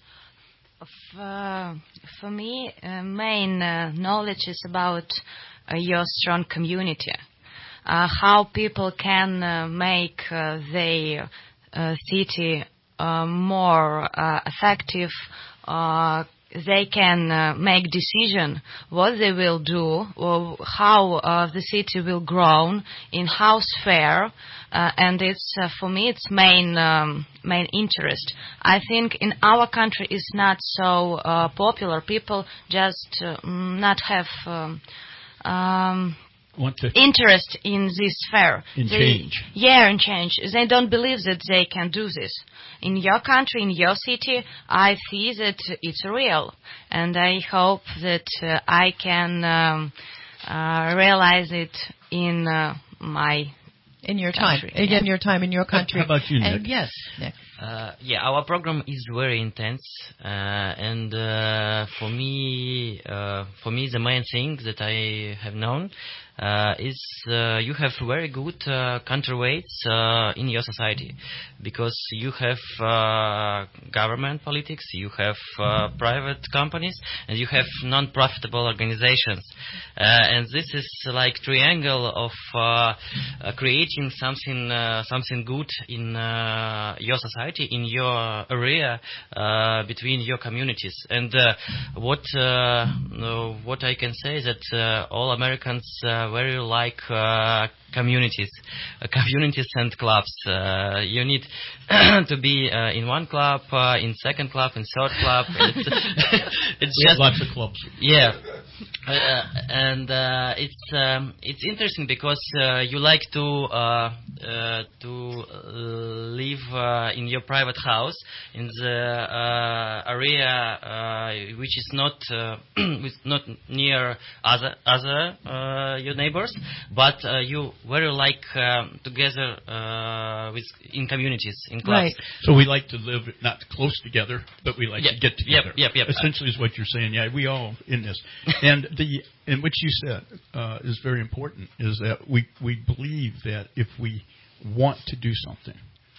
For, for me, uh, main uh, knowledge is about uh, your strong community. Uh, how people can uh, make uh, their uh, city uh, more uh, effective. Uh, they can uh, make decision what they will do, or how uh, the city will grow in how sphere, uh, and it's uh, for me it's main um, main interest. I think in our country it's not so uh, popular. People just uh, not have um, um, Want to interest in this sphere. In they, change. Yeah, in change. They don't believe that they can do this. in your country, in your city, I see that it's real, and I hope that uh, I can um, uh, realize it in uh, my in your country. time, Yeah. in your time in your country. How about you, Nick? And yes, Nick. Uh, yeah, our program is very intense, uh, and uh, for me, uh, for me, the main thing that I have known uh, is uh, you have very good uh, counterweights uh, in your society, because you have uh, government politics, you have uh, private companies, and you have non-profitable organizations, uh, and this is like triangle of uh, uh, creating something, uh, something good in uh, your society, in your area, uh, between your communities. And uh, what uh, no, what I can say is that uh, all Americans uh, very like uh, communities, uh, communities and clubs. Uh, you need to be uh, in one club, uh, in second club, in third club. It's, it's we just have lots of clubs. Yeah. Uh, and uh, it's um, it's interesting because uh, you like to uh, uh, to uh, live uh, in your private house in the uh, area uh, which is not uh, with not near other other uh, your neighbors, but uh, you very like um, together uh, with in communities, in clubs. Right. So we like to live not close together, but we like Yep. to get together. Yep, yep, yep. Essentially, is what you're saying. Yeah, we all in this. And the and what you said uh, is very important. Is that we we believe that if we want to do something,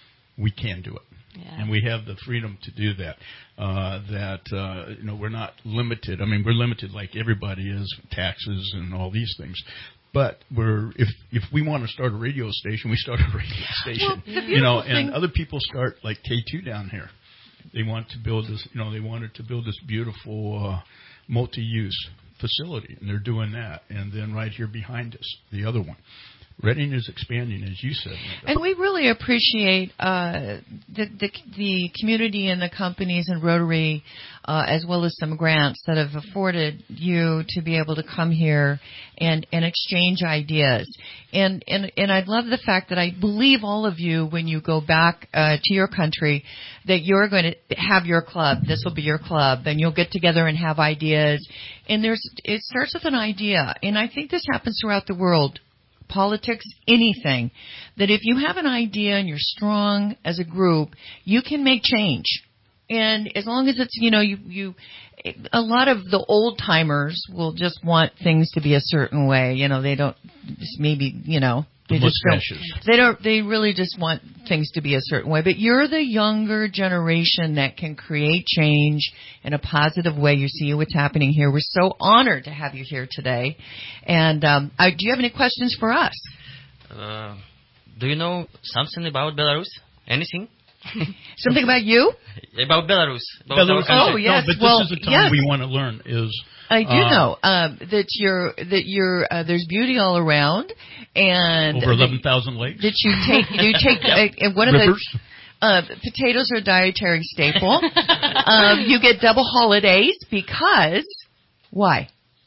we can do it. Yeah. And we have the freedom to do that. Uh, that uh, you know, we're not limited. I mean, we're limited like everybody is, taxes and all these things. But we're if if we want to start a radio station, we start a radio station. Well, you know, thing- and other people start like K two down here. They want to build this. You know, they wanted to build this beautiful uh, multi-use facility, and they're doing that. And then right here behind us, the other one. Reading is expanding, as you said. And we really appreciate uh, the, the the community and the companies and Rotary, uh, as well as some grants that have afforded you to be able to come here and, and exchange ideas. And, and and I love the fact that I believe all of you, when you go back uh, to your country, that you're going to have your club. This will be your club, and you'll get together and have ideas. And there's it starts with an idea, and I think this happens throughout the world. Politics, anything, that if you have an idea and you're strong as a group, you can make change. And as long as it's, you know, you, you, a lot of the old timers will just want things to be a certain way. You know, they don't, just maybe, you know, they The just don't, mustaches. they don't, they really just want things to be a certain way. But you're the younger generation that can create change in a positive way. You see what's happening here. We're so honored to have you here today. And um, I, do you have any questions for us? Uh, do you know something about Belarus? Anything? Something about you? About Belarus. About Belarus. our Oh, country. yes. No, but well, this is the time yes. we want to learn. Is I do uh, know um, that you're that you're uh, there's beauty all around, and over eleven thousand lakes. that you take you take uh, uh, one of Rivers. the uh, potatoes are a dietary staple. um, you get double holidays because why?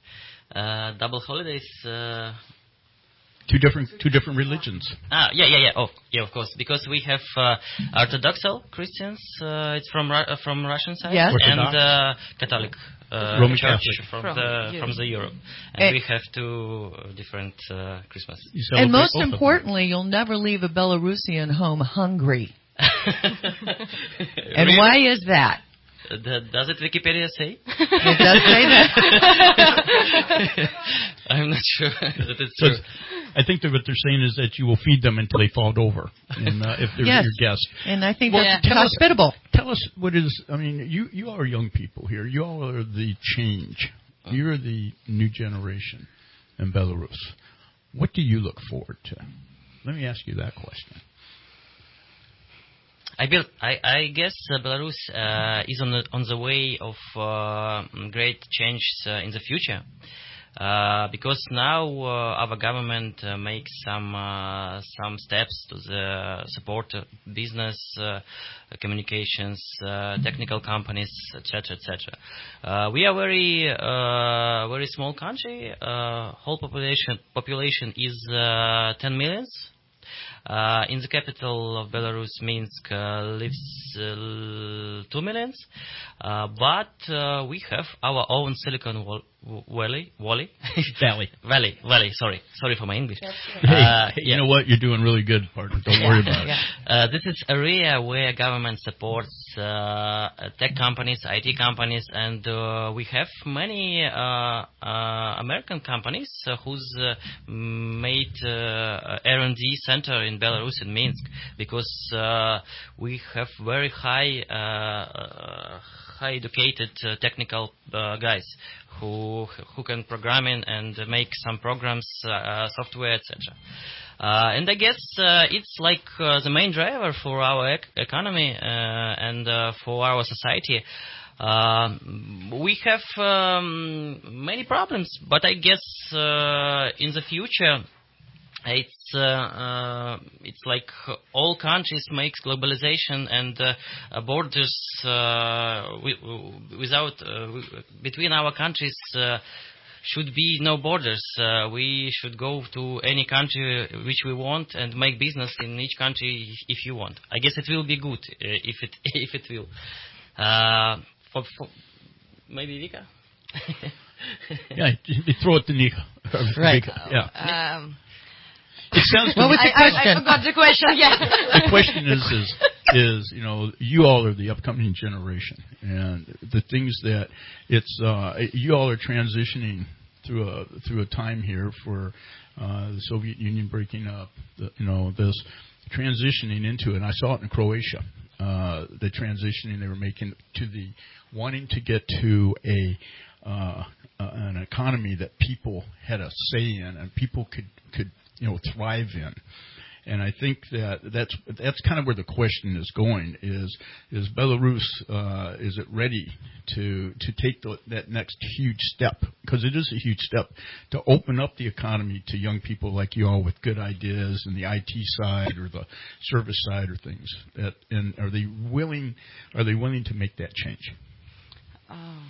Uh, double holidays. Uh, Two different two different religions. Ah, yeah, yeah, yeah. Oh, yeah, of course. Because we have uh, Orthodox Christians. Uh, it's from Ru- uh, from Russian side, Yes. and Orthodox. uh, Catholic uh, Roman Church Catholic. from, From the Europe. from the Europe. And And- we have two uh, different uh, Christmas. You And celebrate most both of them. importantly, you'll never leave a Belarusian home hungry. And Really? why is that? Uh, th- Does it Wikipedia say? It does say that. I'm not sure that it's So true. it's- I think that what they're saying is that you will feed them until they fall over, and uh, if they're Yes. your guests. And I think Well, that's tell us- hospitable. Tell us what is. I mean, you you all are young people here. You all are the change. You're the new generation in Belarus. What do you look forward to? Let me ask you that question. I, built, I, I guess uh, Belarus uh, is on the, on the way of uh, great change uh, in the future. Uh, because now uh, our government uh, makes some uh, some steps to the support of business, uh, communications, uh, technical companies, et cetera, et cetera. Uh, we are very uh, very small country. Uh, whole population population is uh, ten millions Uh, in the capital of Belarus, Minsk, uh, lives uh, two millions, uh, but uh, we have our own Silicon Valley, Valley, Valley, Valley, Valley. Sorry, sorry for my English. Hey, uh, you yeah. know what? You're doing really good, partner. Don't yeah, worry about yeah. it. Uh, this is area where government supports uh, tech companies, I T companies, and uh, we have many uh, uh, American companies uh, who's uh, made uh, R and D center in Belarus in Minsk, because uh, we have very high uh, high educated uh, technical uh, guys who who can programming and make some programs, uh, software, et cetera. Uh, and I guess uh, it's like uh, the main driver for our ec- economy uh, and uh, for our society. Uh, we have um, many problems, but I guess uh, in the future, it's uh, uh, it's like all countries makes globalization, and uh, borders uh, we, without uh, between our countries uh, should be no borders. Uh, we should go to any country which we want and make business in each country if you want. I guess it will be good uh, if it if it will. Uh, for, for maybe Vika. Yeah, throw it to Nika. Right. Vika. Yeah. Um, It sounds. What was the question? I, I forgot the question. Yeah. The question is, is, is, you know, you all are the upcoming generation, and the things that it's, uh, you all are transitioning through a through a time here for uh, the Soviet Union breaking up. The, you know, this transitioning into it. And I saw it in Croatia. Uh, the transitioning they were making to the wanting to get to a uh, uh, an economy that people had a say in and people could could. you know, thrive in. And I think that that's that's kind of where the question is going, is is Belarus, uh, is it ready to to take the, that next huge step? Because it is a huge step to open up the economy to young people like you all with good ideas in the I T side or the service side or things. That, and are they willing, are they willing to make that change? Oh.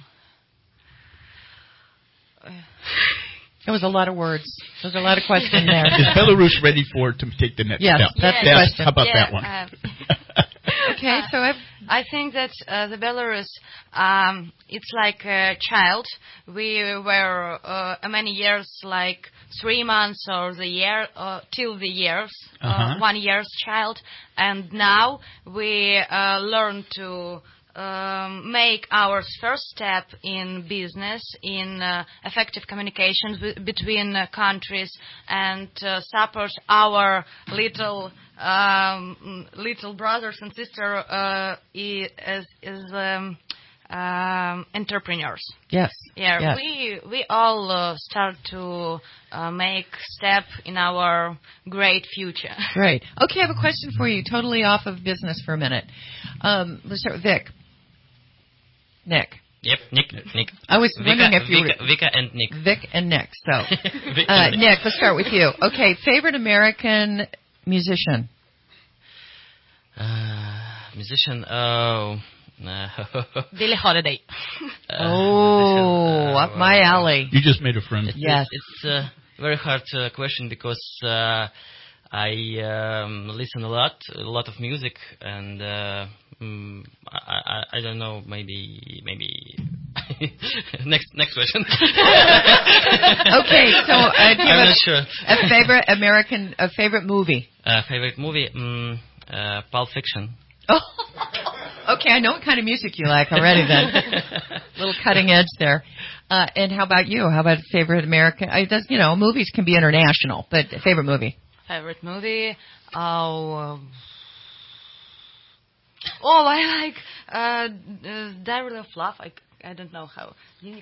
Uh. It was a lot of words. There's a lot of questions there. Is Belarus ready for it to take the next yes, step? That's yes, the question. How about yeah, that one? Uh, okay, so I've, I think that uh, the Belarus, um, it's like a child. We were uh, many years, like three months or the year, uh, till the years, uh-huh. uh, one year's child, and now we uh, learn to Um, make our first step in business, in uh, effective communications w- between uh, countries, and uh, support our little um, little brothers and sisters uh, as, as um, um, entrepreneurs. Yes. Yeah, yes. we we all uh, start to uh, make step in our great future. Great. Okay, I have a question for you, totally off of business for a minute. Um, let's start with Vic. Nick. Yep, Nick. Nick. I was Vika, wondering if you Vika, were... Vika and Nick. Vic and Nick. So, Vic uh, and Nick. Nick, let's start with you. Okay, favorite American musician? Uh, musician, oh... Billie Holiday. uh, oh, uh, up my alley. You just made a friend. It's, yes. It's a very hard uh, question because uh, I um, listen a lot, a lot of music, and uh, mm, I, I, I don't know, maybe, maybe next next question. Okay, so uh, do you I'm have not sure. A favorite American, a favorite movie? Uh, favorite movie, um, uh, Pulp Fiction. Oh, okay, I know what kind of music you like already. Then, little cutting edge there. Uh, and how about you? How about favorite American? I does you know movies can be international, but favorite movie. Favorite movie? Oh, um, oh, I like uh, uh, Diary of Love. I, I don't know how.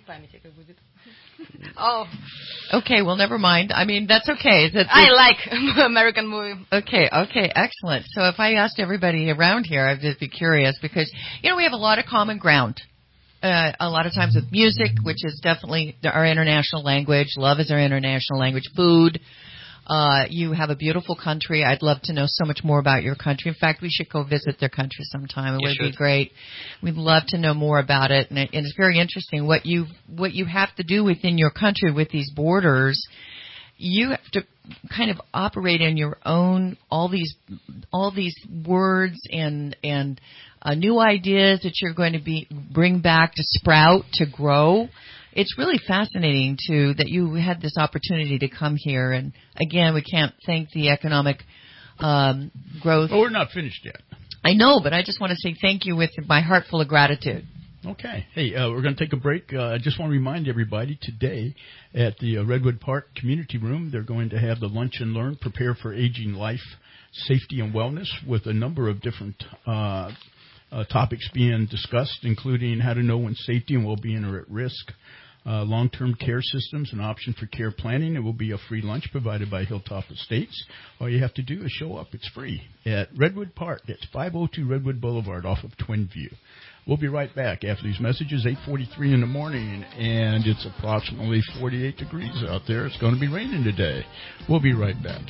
Oh. Okay, well, never mind. I mean, that's okay. Is it, I like American movie. Okay, okay, excellent. So if I asked everybody around here, I'd just be curious because, you know, we have a lot of common ground. Uh, a lot of times with music, which is definitely our international language. Love is our international language. Food. Uh, you have a beautiful country. I'd love to know so much more about your country. In fact, we should go visit their country sometime. It you would should. be great. We'd love to know more about it. And, it. and it's very interesting what you what you have to do within your country with these borders. you have to kind of operate in your own, all these, all these words and, and, uh, new ideas that you're going to be, bring back to sprout, to grow. It's really fascinating to, that you had this opportunity to come here. And again, we can't thank the economic, um, growth. Well, we're not finished yet. I know, but I just want to say thank you with my heart full of gratitude. Okay. Hey, uh, we're going to take a break. Uh, I just want to remind everybody today at the uh, Redwood Park Community Room, they're going to have the Lunch and Learn, Prepare for Aging Life, Safety and Wellness, with a number of different uh, uh, topics being discussed, including how to know when safety and well-being are at risk, uh, long-term care systems, an option for care planning. It will be a free lunch provided by Hilltop Estates. All you have to do is show up. It's free at Redwood Park. It's five oh two Redwood Boulevard off of Twin View. We'll be right back after these messages, eight forty-three in the morning, and it's approximately forty-eight degrees out there. It's going to be raining today. We'll be right back.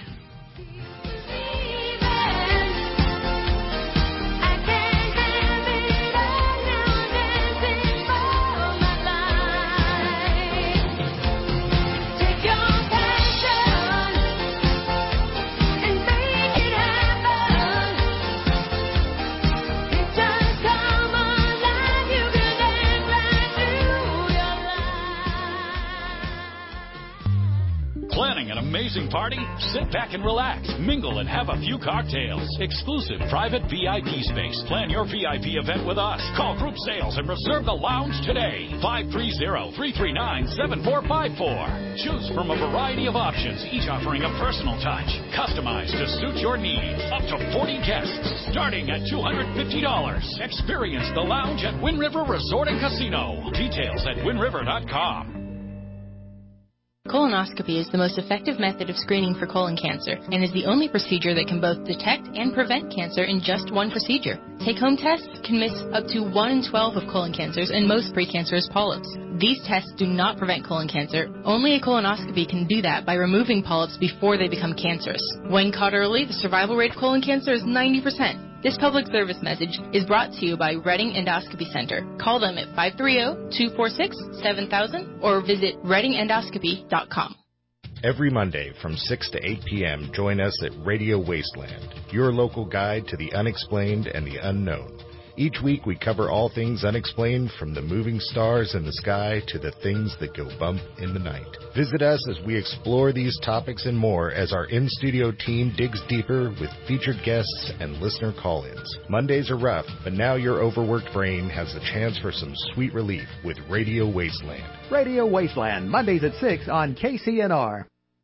Amazing party? Sit back and relax, mingle and have a few cocktails. Exclusive private V I P space. Plan your V I P event with us. Call Group Sales and reserve the lounge today. five three zero, three three nine, seven four five four. Choose from a variety of options, each offering a personal touch, customized to suit your needs. Up to forty guests, starting at two hundred fifty dollars. Experience the lounge at Wind River Resort and Casino. Details at wind river dot com. Colonoscopy is the most effective method of screening for colon cancer and is the only procedure that can both detect and prevent cancer in just one procedure. Take-home tests can miss up to one in twelve of colon cancers and most precancerous polyps. These tests do not prevent colon cancer. Only a colonoscopy can do that by removing polyps before they become cancerous. When caught early, the survival rate of colon cancer is ninety percent. This public service message is brought to you by Redding Endoscopy Center. Call them at five three zero, two four six, seven thousand or visit redding endoscopy dot com. Every Monday from six to eight p.m., join us at Radio Wasteland, your local guide to the unexplained and the unknown. Each week we cover all things unexplained, from the moving stars in the sky to the things that go bump in the night. Visit us as we explore these topics and more as our in-studio team digs deeper with featured guests and listener call-ins. Mondays are rough, but now your overworked brain has the chance for some sweet relief with Radio Wasteland. Radio Wasteland, Mondays at six on K C N R.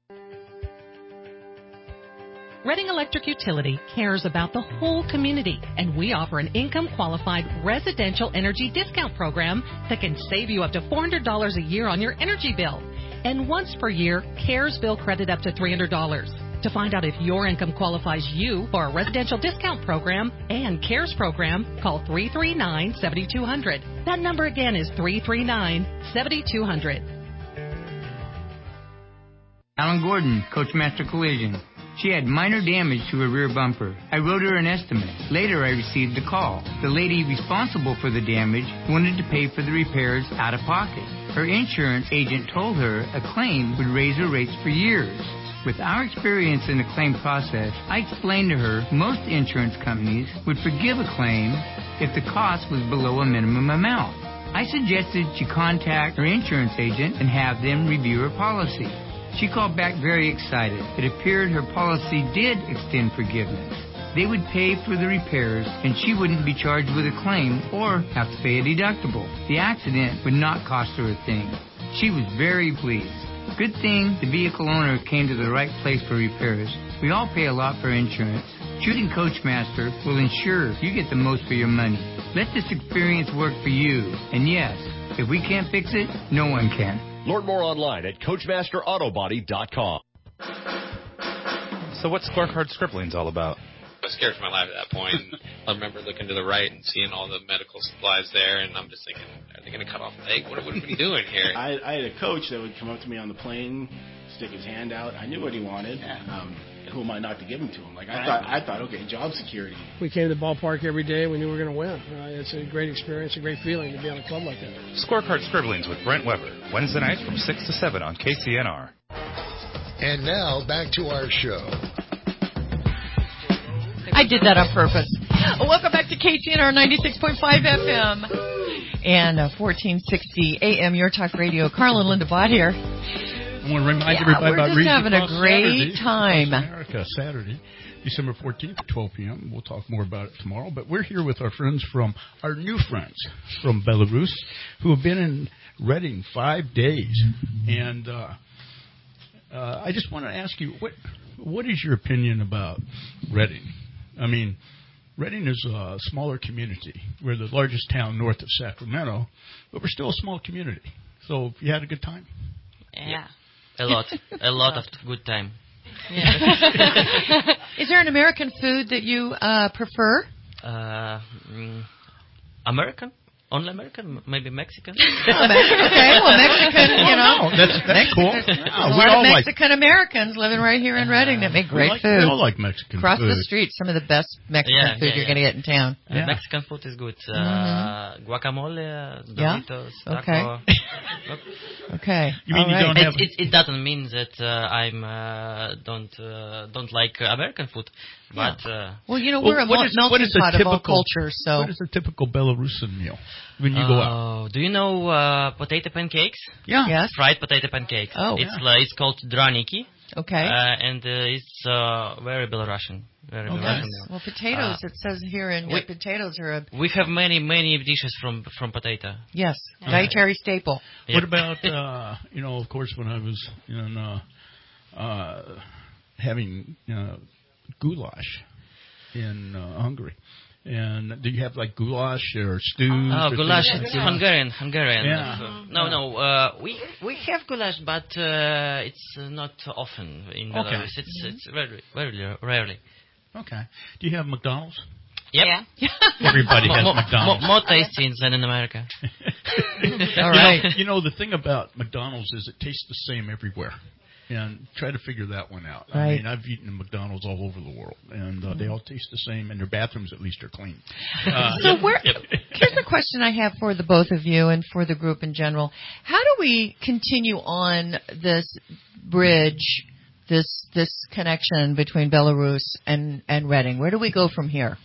Redding Electric Utility cares about the whole community, and we offer an income-qualified residential energy discount program that can save you up to four hundred dollars a year on your energy bill. And once per year, CARES bill credit up to three hundred dollars. To find out if your income qualifies you for a residential discount program and CARES program, call three three nine, seven two zero zero. That number again is three three nine, seven two zero zero. Alan Gordon, Coachmaster Collision. She had minor damage to her rear bumper. I wrote her an estimate. Later, I received a call. The lady responsible for the damage wanted to pay for the repairs out of pocket. Her insurance agent told her a claim would raise her rates for years. With our experience in the claim process, I explained to her most insurance companies would forgive a claim if the cost was below a minimum amount. I suggested she contact her insurance agent and have them review her policy. She called back very excited. It appeared her policy did extend forgiveness. They would pay for the repairs, and she wouldn't be charged with a claim or have to pay a deductible. The accident would not cost her a thing. She was very pleased. Good thing the vehicle owner came to the right place for repairs. We all pay a lot for insurance. Shooting Coachmaster will ensure you get the most for your money. Let this experience work for you. And yes, if we can't fix it, no one can. Learn more online at coachmaster auto body dot com. So what's Scorecard Scribblings all about? I was scared for my life at that point. I remember looking to the right and seeing all the medical supplies there, and I'm just thinking, are they going to cut off a leg? What, what are we doing here? I, I had a coach that would come up to me on the plane, stick his hand out. I knew what he wanted. Um, who am I not to give him to him? Like I thought, I thought, okay, job security. We came to the ballpark every day. We knew we were going to win. Uh, it's a great experience, a great feeling to be on a club like that. Scorecard Scribblings with Brent Weber, Wednesday nights from six to seven on K C N R. And now, back to our show. I did that on purpose. Welcome back to K C N R ninety-six point five F M and uh, fourteen sixty A M Your Talk Radio. Carl and Linda Bott here. I want to remind yeah, everybody we're about just Reason having a Across great Saturday, time. Across America, Saturday, December fourteenth at twelve p.m. We'll talk more about it tomorrow. But we're here with our friends from, our new friends from Belarus, who have been in Reading five days. And uh, uh, I just want to ask you, what what is your opinion about Reading? I mean, Reading is a smaller community. We're the largest town north of Sacramento, but we're still a small community. So you had a good time? Yeah. A lot. A lot of good time. Yeah. Is there an American food that you uh, prefer? Uh, mm, American? Only American? Maybe Mexican? Oh, Mexican. Okay, well, Mexican, you know. Oh, that's, that's cool. There's Yeah, a we lot all of like, Mexican Americans living right here in Reading that make great we like, food. We all like Mexican Across food. the street, some of the best Mexican Yeah, food yeah, you're yeah. going to get in town. Uh, Yeah. Mexican food is good. Uh, Mm-hmm. Guacamole, Yeah? Doritos, Okay. taco. Okay. You mean all you right. don't It, have... it, it doesn't mean that uh, I'm uh, don't uh, don't like uh, American food, but uh, Well, you know, Well, we're a what mel- is- what melting is a pot of all typical- cultures, so... What is a typical Belarusian meal when you go out? uh, do you know uh, potato pancakes? Yeah. Yes? Fried potato pancakes. Oh. it's Yeah. like, it's called draniki, Okay. uh, and uh, it's uh, very Belarusian. Very Okay. Belarusian Yes. meal. Well, potatoes, Uh, it says here in we- potatoes are a, We have many many dishes from from potato. yes, Yeah. dietary staple. What about, uh, you know, of course, when I was in uh, uh, having uh, goulash in uh, Hungary. And do you have, like, goulash or stews? Oh, or goulash, things like it's that? Hungarian, Hungarian. Yeah. Uh, no, no, uh, we we have goulash, but uh, it's uh, not often in Okay. Belarus. It's it's very very rarely. Okay. Do you have McDonald's? Yep. Yeah. Everybody has Mo- mo- McDonald's. More, more tasty than in America. All You right. know, you know, the thing about McDonald's is it tastes the same everywhere. And try to figure that one out. I Right. mean, I've eaten at McDonald's all over the world, and uh, they all taste the same, and their bathrooms at least are clean. Uh, So where, here's a question I have for the both of you and for the group in general. How do we continue on this bridge, this this connection between Belarus and, and Reading? Where do we go from here?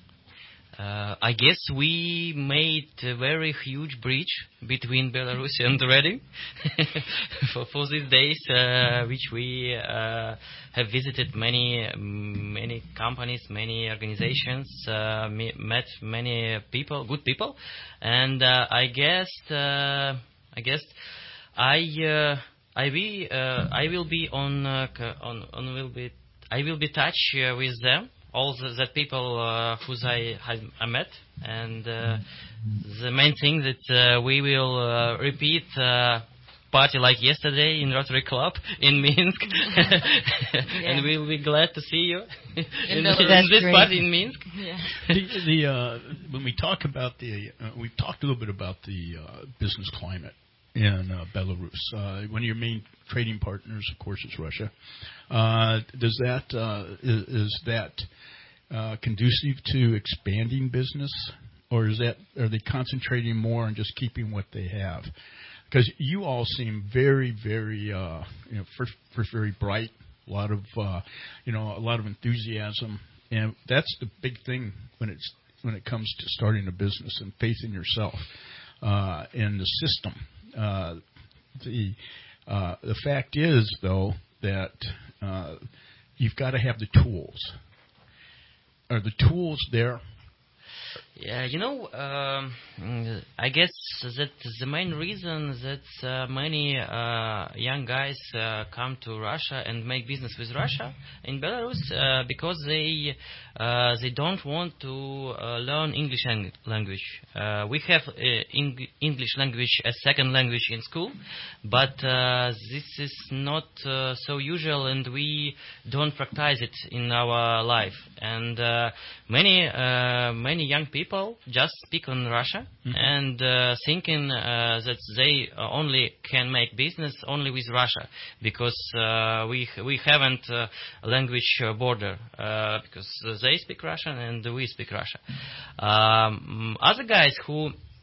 Uh, I guess we made a very huge bridge between Belarus and Reading for, for these days, uh, which we uh, have visited many many companies, many organizations, uh, me- met many people, good people, and uh, I guess uh, I guess I uh, I will uh, I will be on uh, c- on on will be I will be touch uh, with them. All the, the people uh, whose I, I met, and uh, the main thing that uh, we will uh, repeat uh, party like yesterday in Rotary Club in Minsk, and we'll be glad to see you in, in this great. party in Minsk. Yeah. the, the uh, when we talk about the, uh, we've talked a little bit about the uh, business climate in uh, Belarus. Uh, one of your main trading partners, of course, is Russia. Uh, does that uh, is, is that uh, conducive to expanding business, or is that are they concentrating more on just keeping what they have? Because you all seem very, very, uh, you know, first, first very bright, a lot of, uh, you know, a lot of enthusiasm, and that's the big thing when it's when it comes to starting a business and faith in yourself uh, and the system. Uh, the uh, the fact is, though, that uh, you've got to have the tools. Are the tools there? Yeah, you know, um, I guess that the main reason that uh, many uh, young guys uh, come to Russia and make business with Russia in Belarus uh, because they uh, they don't want to uh, learn English ang- language. Uh, we have uh, Eng- English language as second language in school, but uh, this is not uh, so usual, and we don't practice it in our life. And uh, many uh, many young people just speak on Russia mm-hmm. and uh, thinking uh, that they only can make business only with Russia because uh, we we haven't uh, a language border uh, because they speak Russian and we speak Russian. Um, other guys who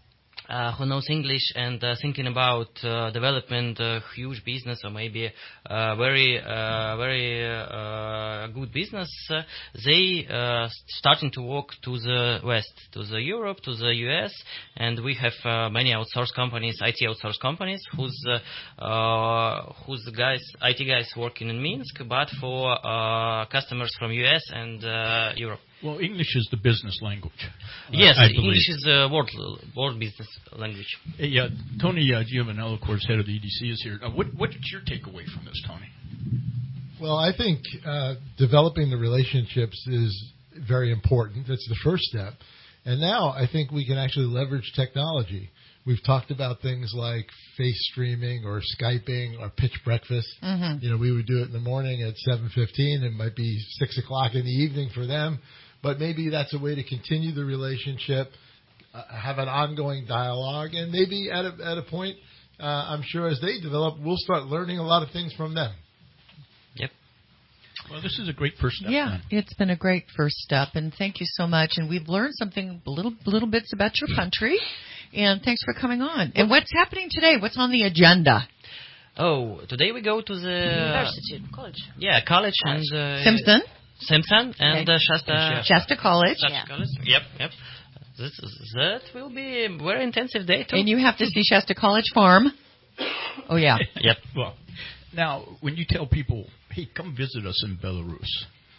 Uh, who knows English and uh, thinking about uh, development a uh, huge business or maybe uh, very uh, very uh, good business, uh, they uh, starting to walk to the west, to the Europe, to the U S, and we have uh, many outsource companies, I T outsource companies, whose uh, uh, whose guys, I T guys working in Minsk, but for uh, customers from U S and uh, Europe. Well, English is the business language. Yes, I, I English is the world, world business language. Hey, uh, Tony uh, Giovanello, of course, head of the E D C, is here. Uh, what, what is your takeaway from this, Tony? Well, I think uh, developing the relationships is very important. That's the first step. And now I think we can actually leverage technology. We've talked about things like face streaming or Skyping or pitch breakfast. Mm-hmm. You know, we would do it in the morning at seven fifteen. It might be six o'clock in the evening for them. But maybe that's a way to continue the relationship, uh, have an ongoing dialogue, and maybe at a, at a point, uh, I'm sure as they develop, we'll start learning a lot of things from them. Yep. Well, this is a great first step. Yeah, then. it's been a great first step, and thank you so much. And we've learned something, little little bits about your country, and thanks for coming on. And what's happening today? What's on the agenda? Oh, today we go to the University, college. Yeah, college, college. and uh, Simpson. Simpson and Okay. uh, Shasta. Shasta College. Shasta Yeah. College. Yep, yep. This, that will be a very intensive day too. And you have to see Shasta College Farm. Oh, yeah. Yep. Well, now, when you tell people, hey, come visit us in Belarus,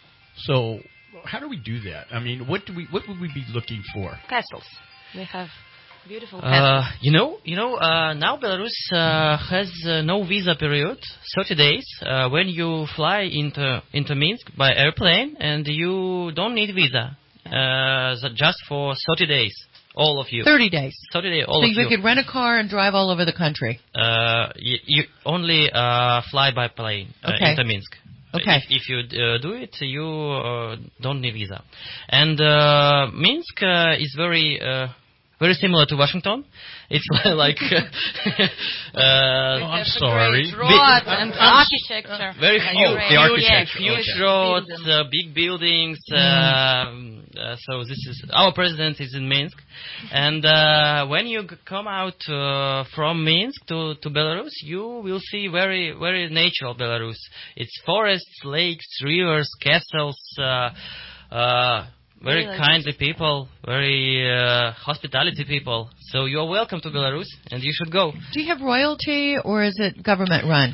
so how do we do that? I mean, what do we, what would we be looking for? Castles. We have beautiful Uh, castles. you know, you know. Uh, now Belarus uh, has uh, no visa period, thirty days. Uh, when you fly into into Minsk by airplane, and you don't need visa, uh, so just for thirty days, all of you. thirty days. Thirty days, all so of you you. could rent a car and drive all over the country. Uh, you, you only uh, fly by plane uh, Okay. into Minsk. Okay. If, if you uh, do it, you uh, don't need visa. And uh, Minsk uh, is very uh, very similar to Washington. It's like uh, uh, Oh, I'm sorry. Roads and architecture. very And huge, great- the architecture, huge, huge okay. roads, Buildings. uh, big buildings. Um, uh, so this is our president is in Minsk, and uh, when you g- come out uh, from Minsk to, to Belarus, you will see very very natural Belarus. It's forests, lakes, rivers, castles. Uh, uh, very Villages. kindly people, very uh, hospitality people. So you are welcome to Belarus, and you should go. Do you have royalty, or is it government run?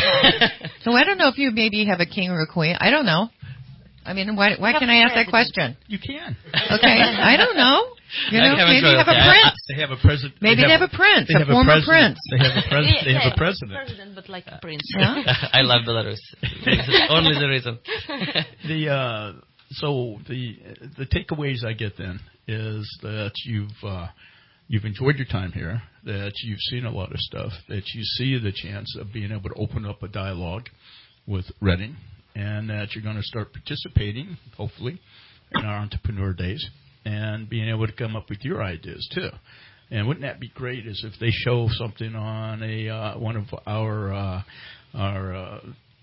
So I don't know if you maybe have a king or a queen. I don't know. I mean, why, why can I ask that question? You can. Okay, I don't know. You I know, haven't maybe you have a royalty. I- prince. They have a president. Maybe they have a prince, they a have former president. prince. They have a president. They have a president. President, but like a prince. Yeah. I love Belarus. This is only the reason. The uh, so the the takeaways I get then is that you've uh, you've enjoyed your time here, that you've seen a lot of stuff, that you see the chance of being able to open up a dialogue with Reading, and that you're going to start participating, hopefully, in our entrepreneur days, and being able to come up with your ideas too. And wouldn't that be great? Is if they show something on a uh, one of our uh, our uh,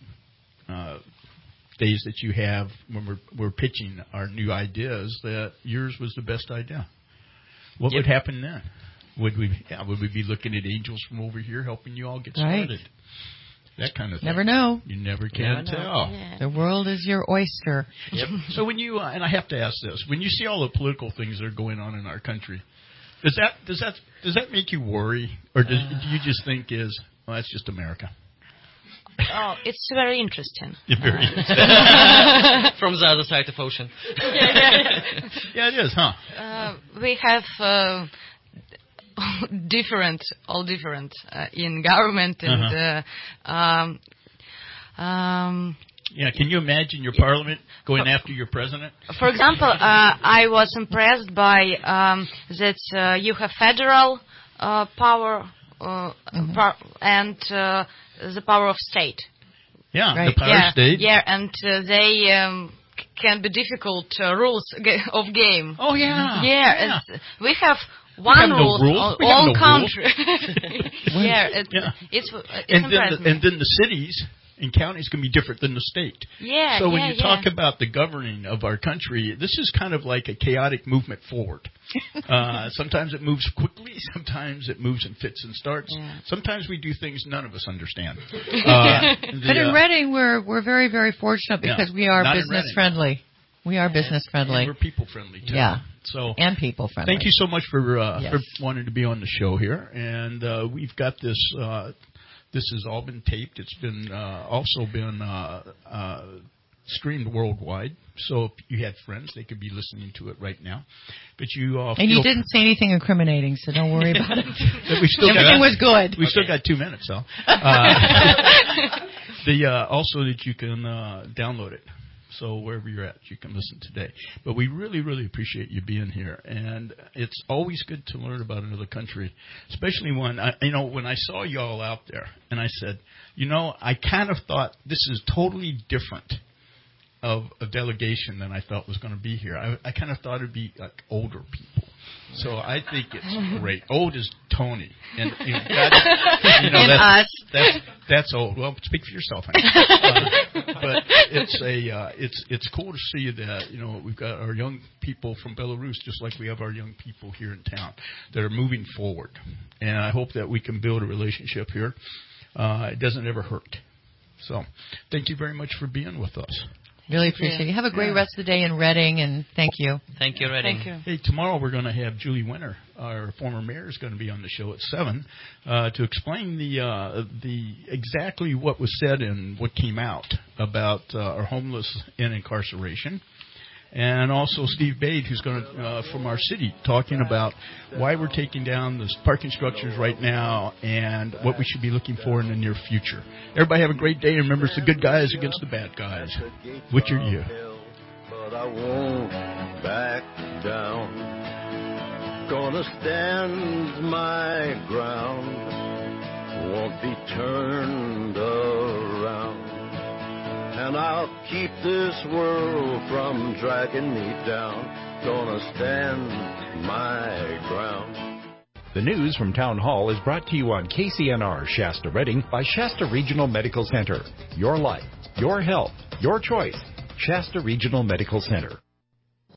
uh, days that you have when we're we're pitching our new ideas, that yours was the best idea. What Yep. would happen then? Would we yeah, would we be looking at angels from over here helping you all get Right. started? That kind of thing. Never know. You never can Never know. tell. Yeah. The world is your oyster. Yep. So when you uh, and I have to ask this, when you see all the political things that are going on in our country, does that does that does that make you worry, or does, Uh. do you just think is well, that's just America? Oh, it's very interesting. You're very From the other side of ocean. yeah, it is, huh? Uh, we have uh, different, all different uh, in government and. Uh-huh. Uh, um, um, Yeah, can you imagine your parliament going after your president? For example, uh, I was impressed by um, that uh, you have federal uh, power uh, par- and uh, the power of state. Yeah, Right. the power yeah, state. yeah, and uh, they um, c- can be difficult uh, rules ga- of game. Oh yeah, Yeah, yeah. and we have one have no rule rules. on We have all no rules. country. yeah, it, Yeah. it's, it's and then impressive. the, and then the cities and counties can be different than the state. Yeah, so when yeah, you yeah. talk about the governing of our country, this is kind of like a chaotic movement forward. uh, sometimes it moves quickly. Sometimes it moves in fits and starts. Yeah. Sometimes we do things none of us understand. Uh, yeah. the, But in uh, Reading, we're we're very very fortunate because yeah, we are not in business Reading. friendly. We are business friendly. And we're people friendly too. Yeah. So and people friendly. Thank you so much for uh, yes. for wanting to be on the show here, and uh, we've got this. Uh, this has all been taped. It's been uh, also been uh, uh, streamed worldwide. So if you had friends, they could be listening to it right now. But you uh, and you didn't say anything incriminating, so don't worry about it. we still Everything got, was good. We okay. still got two minutes, though. Uh, the uh, also that you can uh, download it. So wherever you're at, you can listen today. But we really, really appreciate you being here. And it's always good to learn about another country, especially when, I, you know, when I saw you all out there and I said, you know, I kind of thought this is totally different of a delegation than I thought was going to be here. I, I kind of thought it would be like older people. So I think it's great. Old is Tony, and you know, that's, you know, and that's, us. that's that's old. Well, speak for yourself, honey. uh, but it's a uh, it's it's cool to see that you know we've got our young people from Belarus, just like we have our young people here in town, that are moving forward, and I hope that we can build a relationship here. Uh, it doesn't ever hurt. So, thank you very much for being with us. Really appreciate it. Have a great yeah. rest of the day in Reading, and thank you. Thank you, Reading. Thank you. Hey, tomorrow we're going to have Julie Winter, our former mayor, is going to be on the show at seven uh, to explain the uh, the exactly what was said and what came out about uh, our homeless and incarceration. And also Steve Bade, who's going to, uh, from our city, talking about why we're taking down the parking structures right now and what we should be looking for in the near future. Everybody have a great day. Remember, it's the good guys against the bad guys. Which are you? But I won't back down. Gonna stand my ground. Won't be turned around. And I'll keep this world from dragging me down. Gonna stand my ground. The news from Town Hall is brought to you on K C N R Shasta Reading by Shasta Regional Medical Center. Your life, your health, your choice. Shasta Regional Medical Center.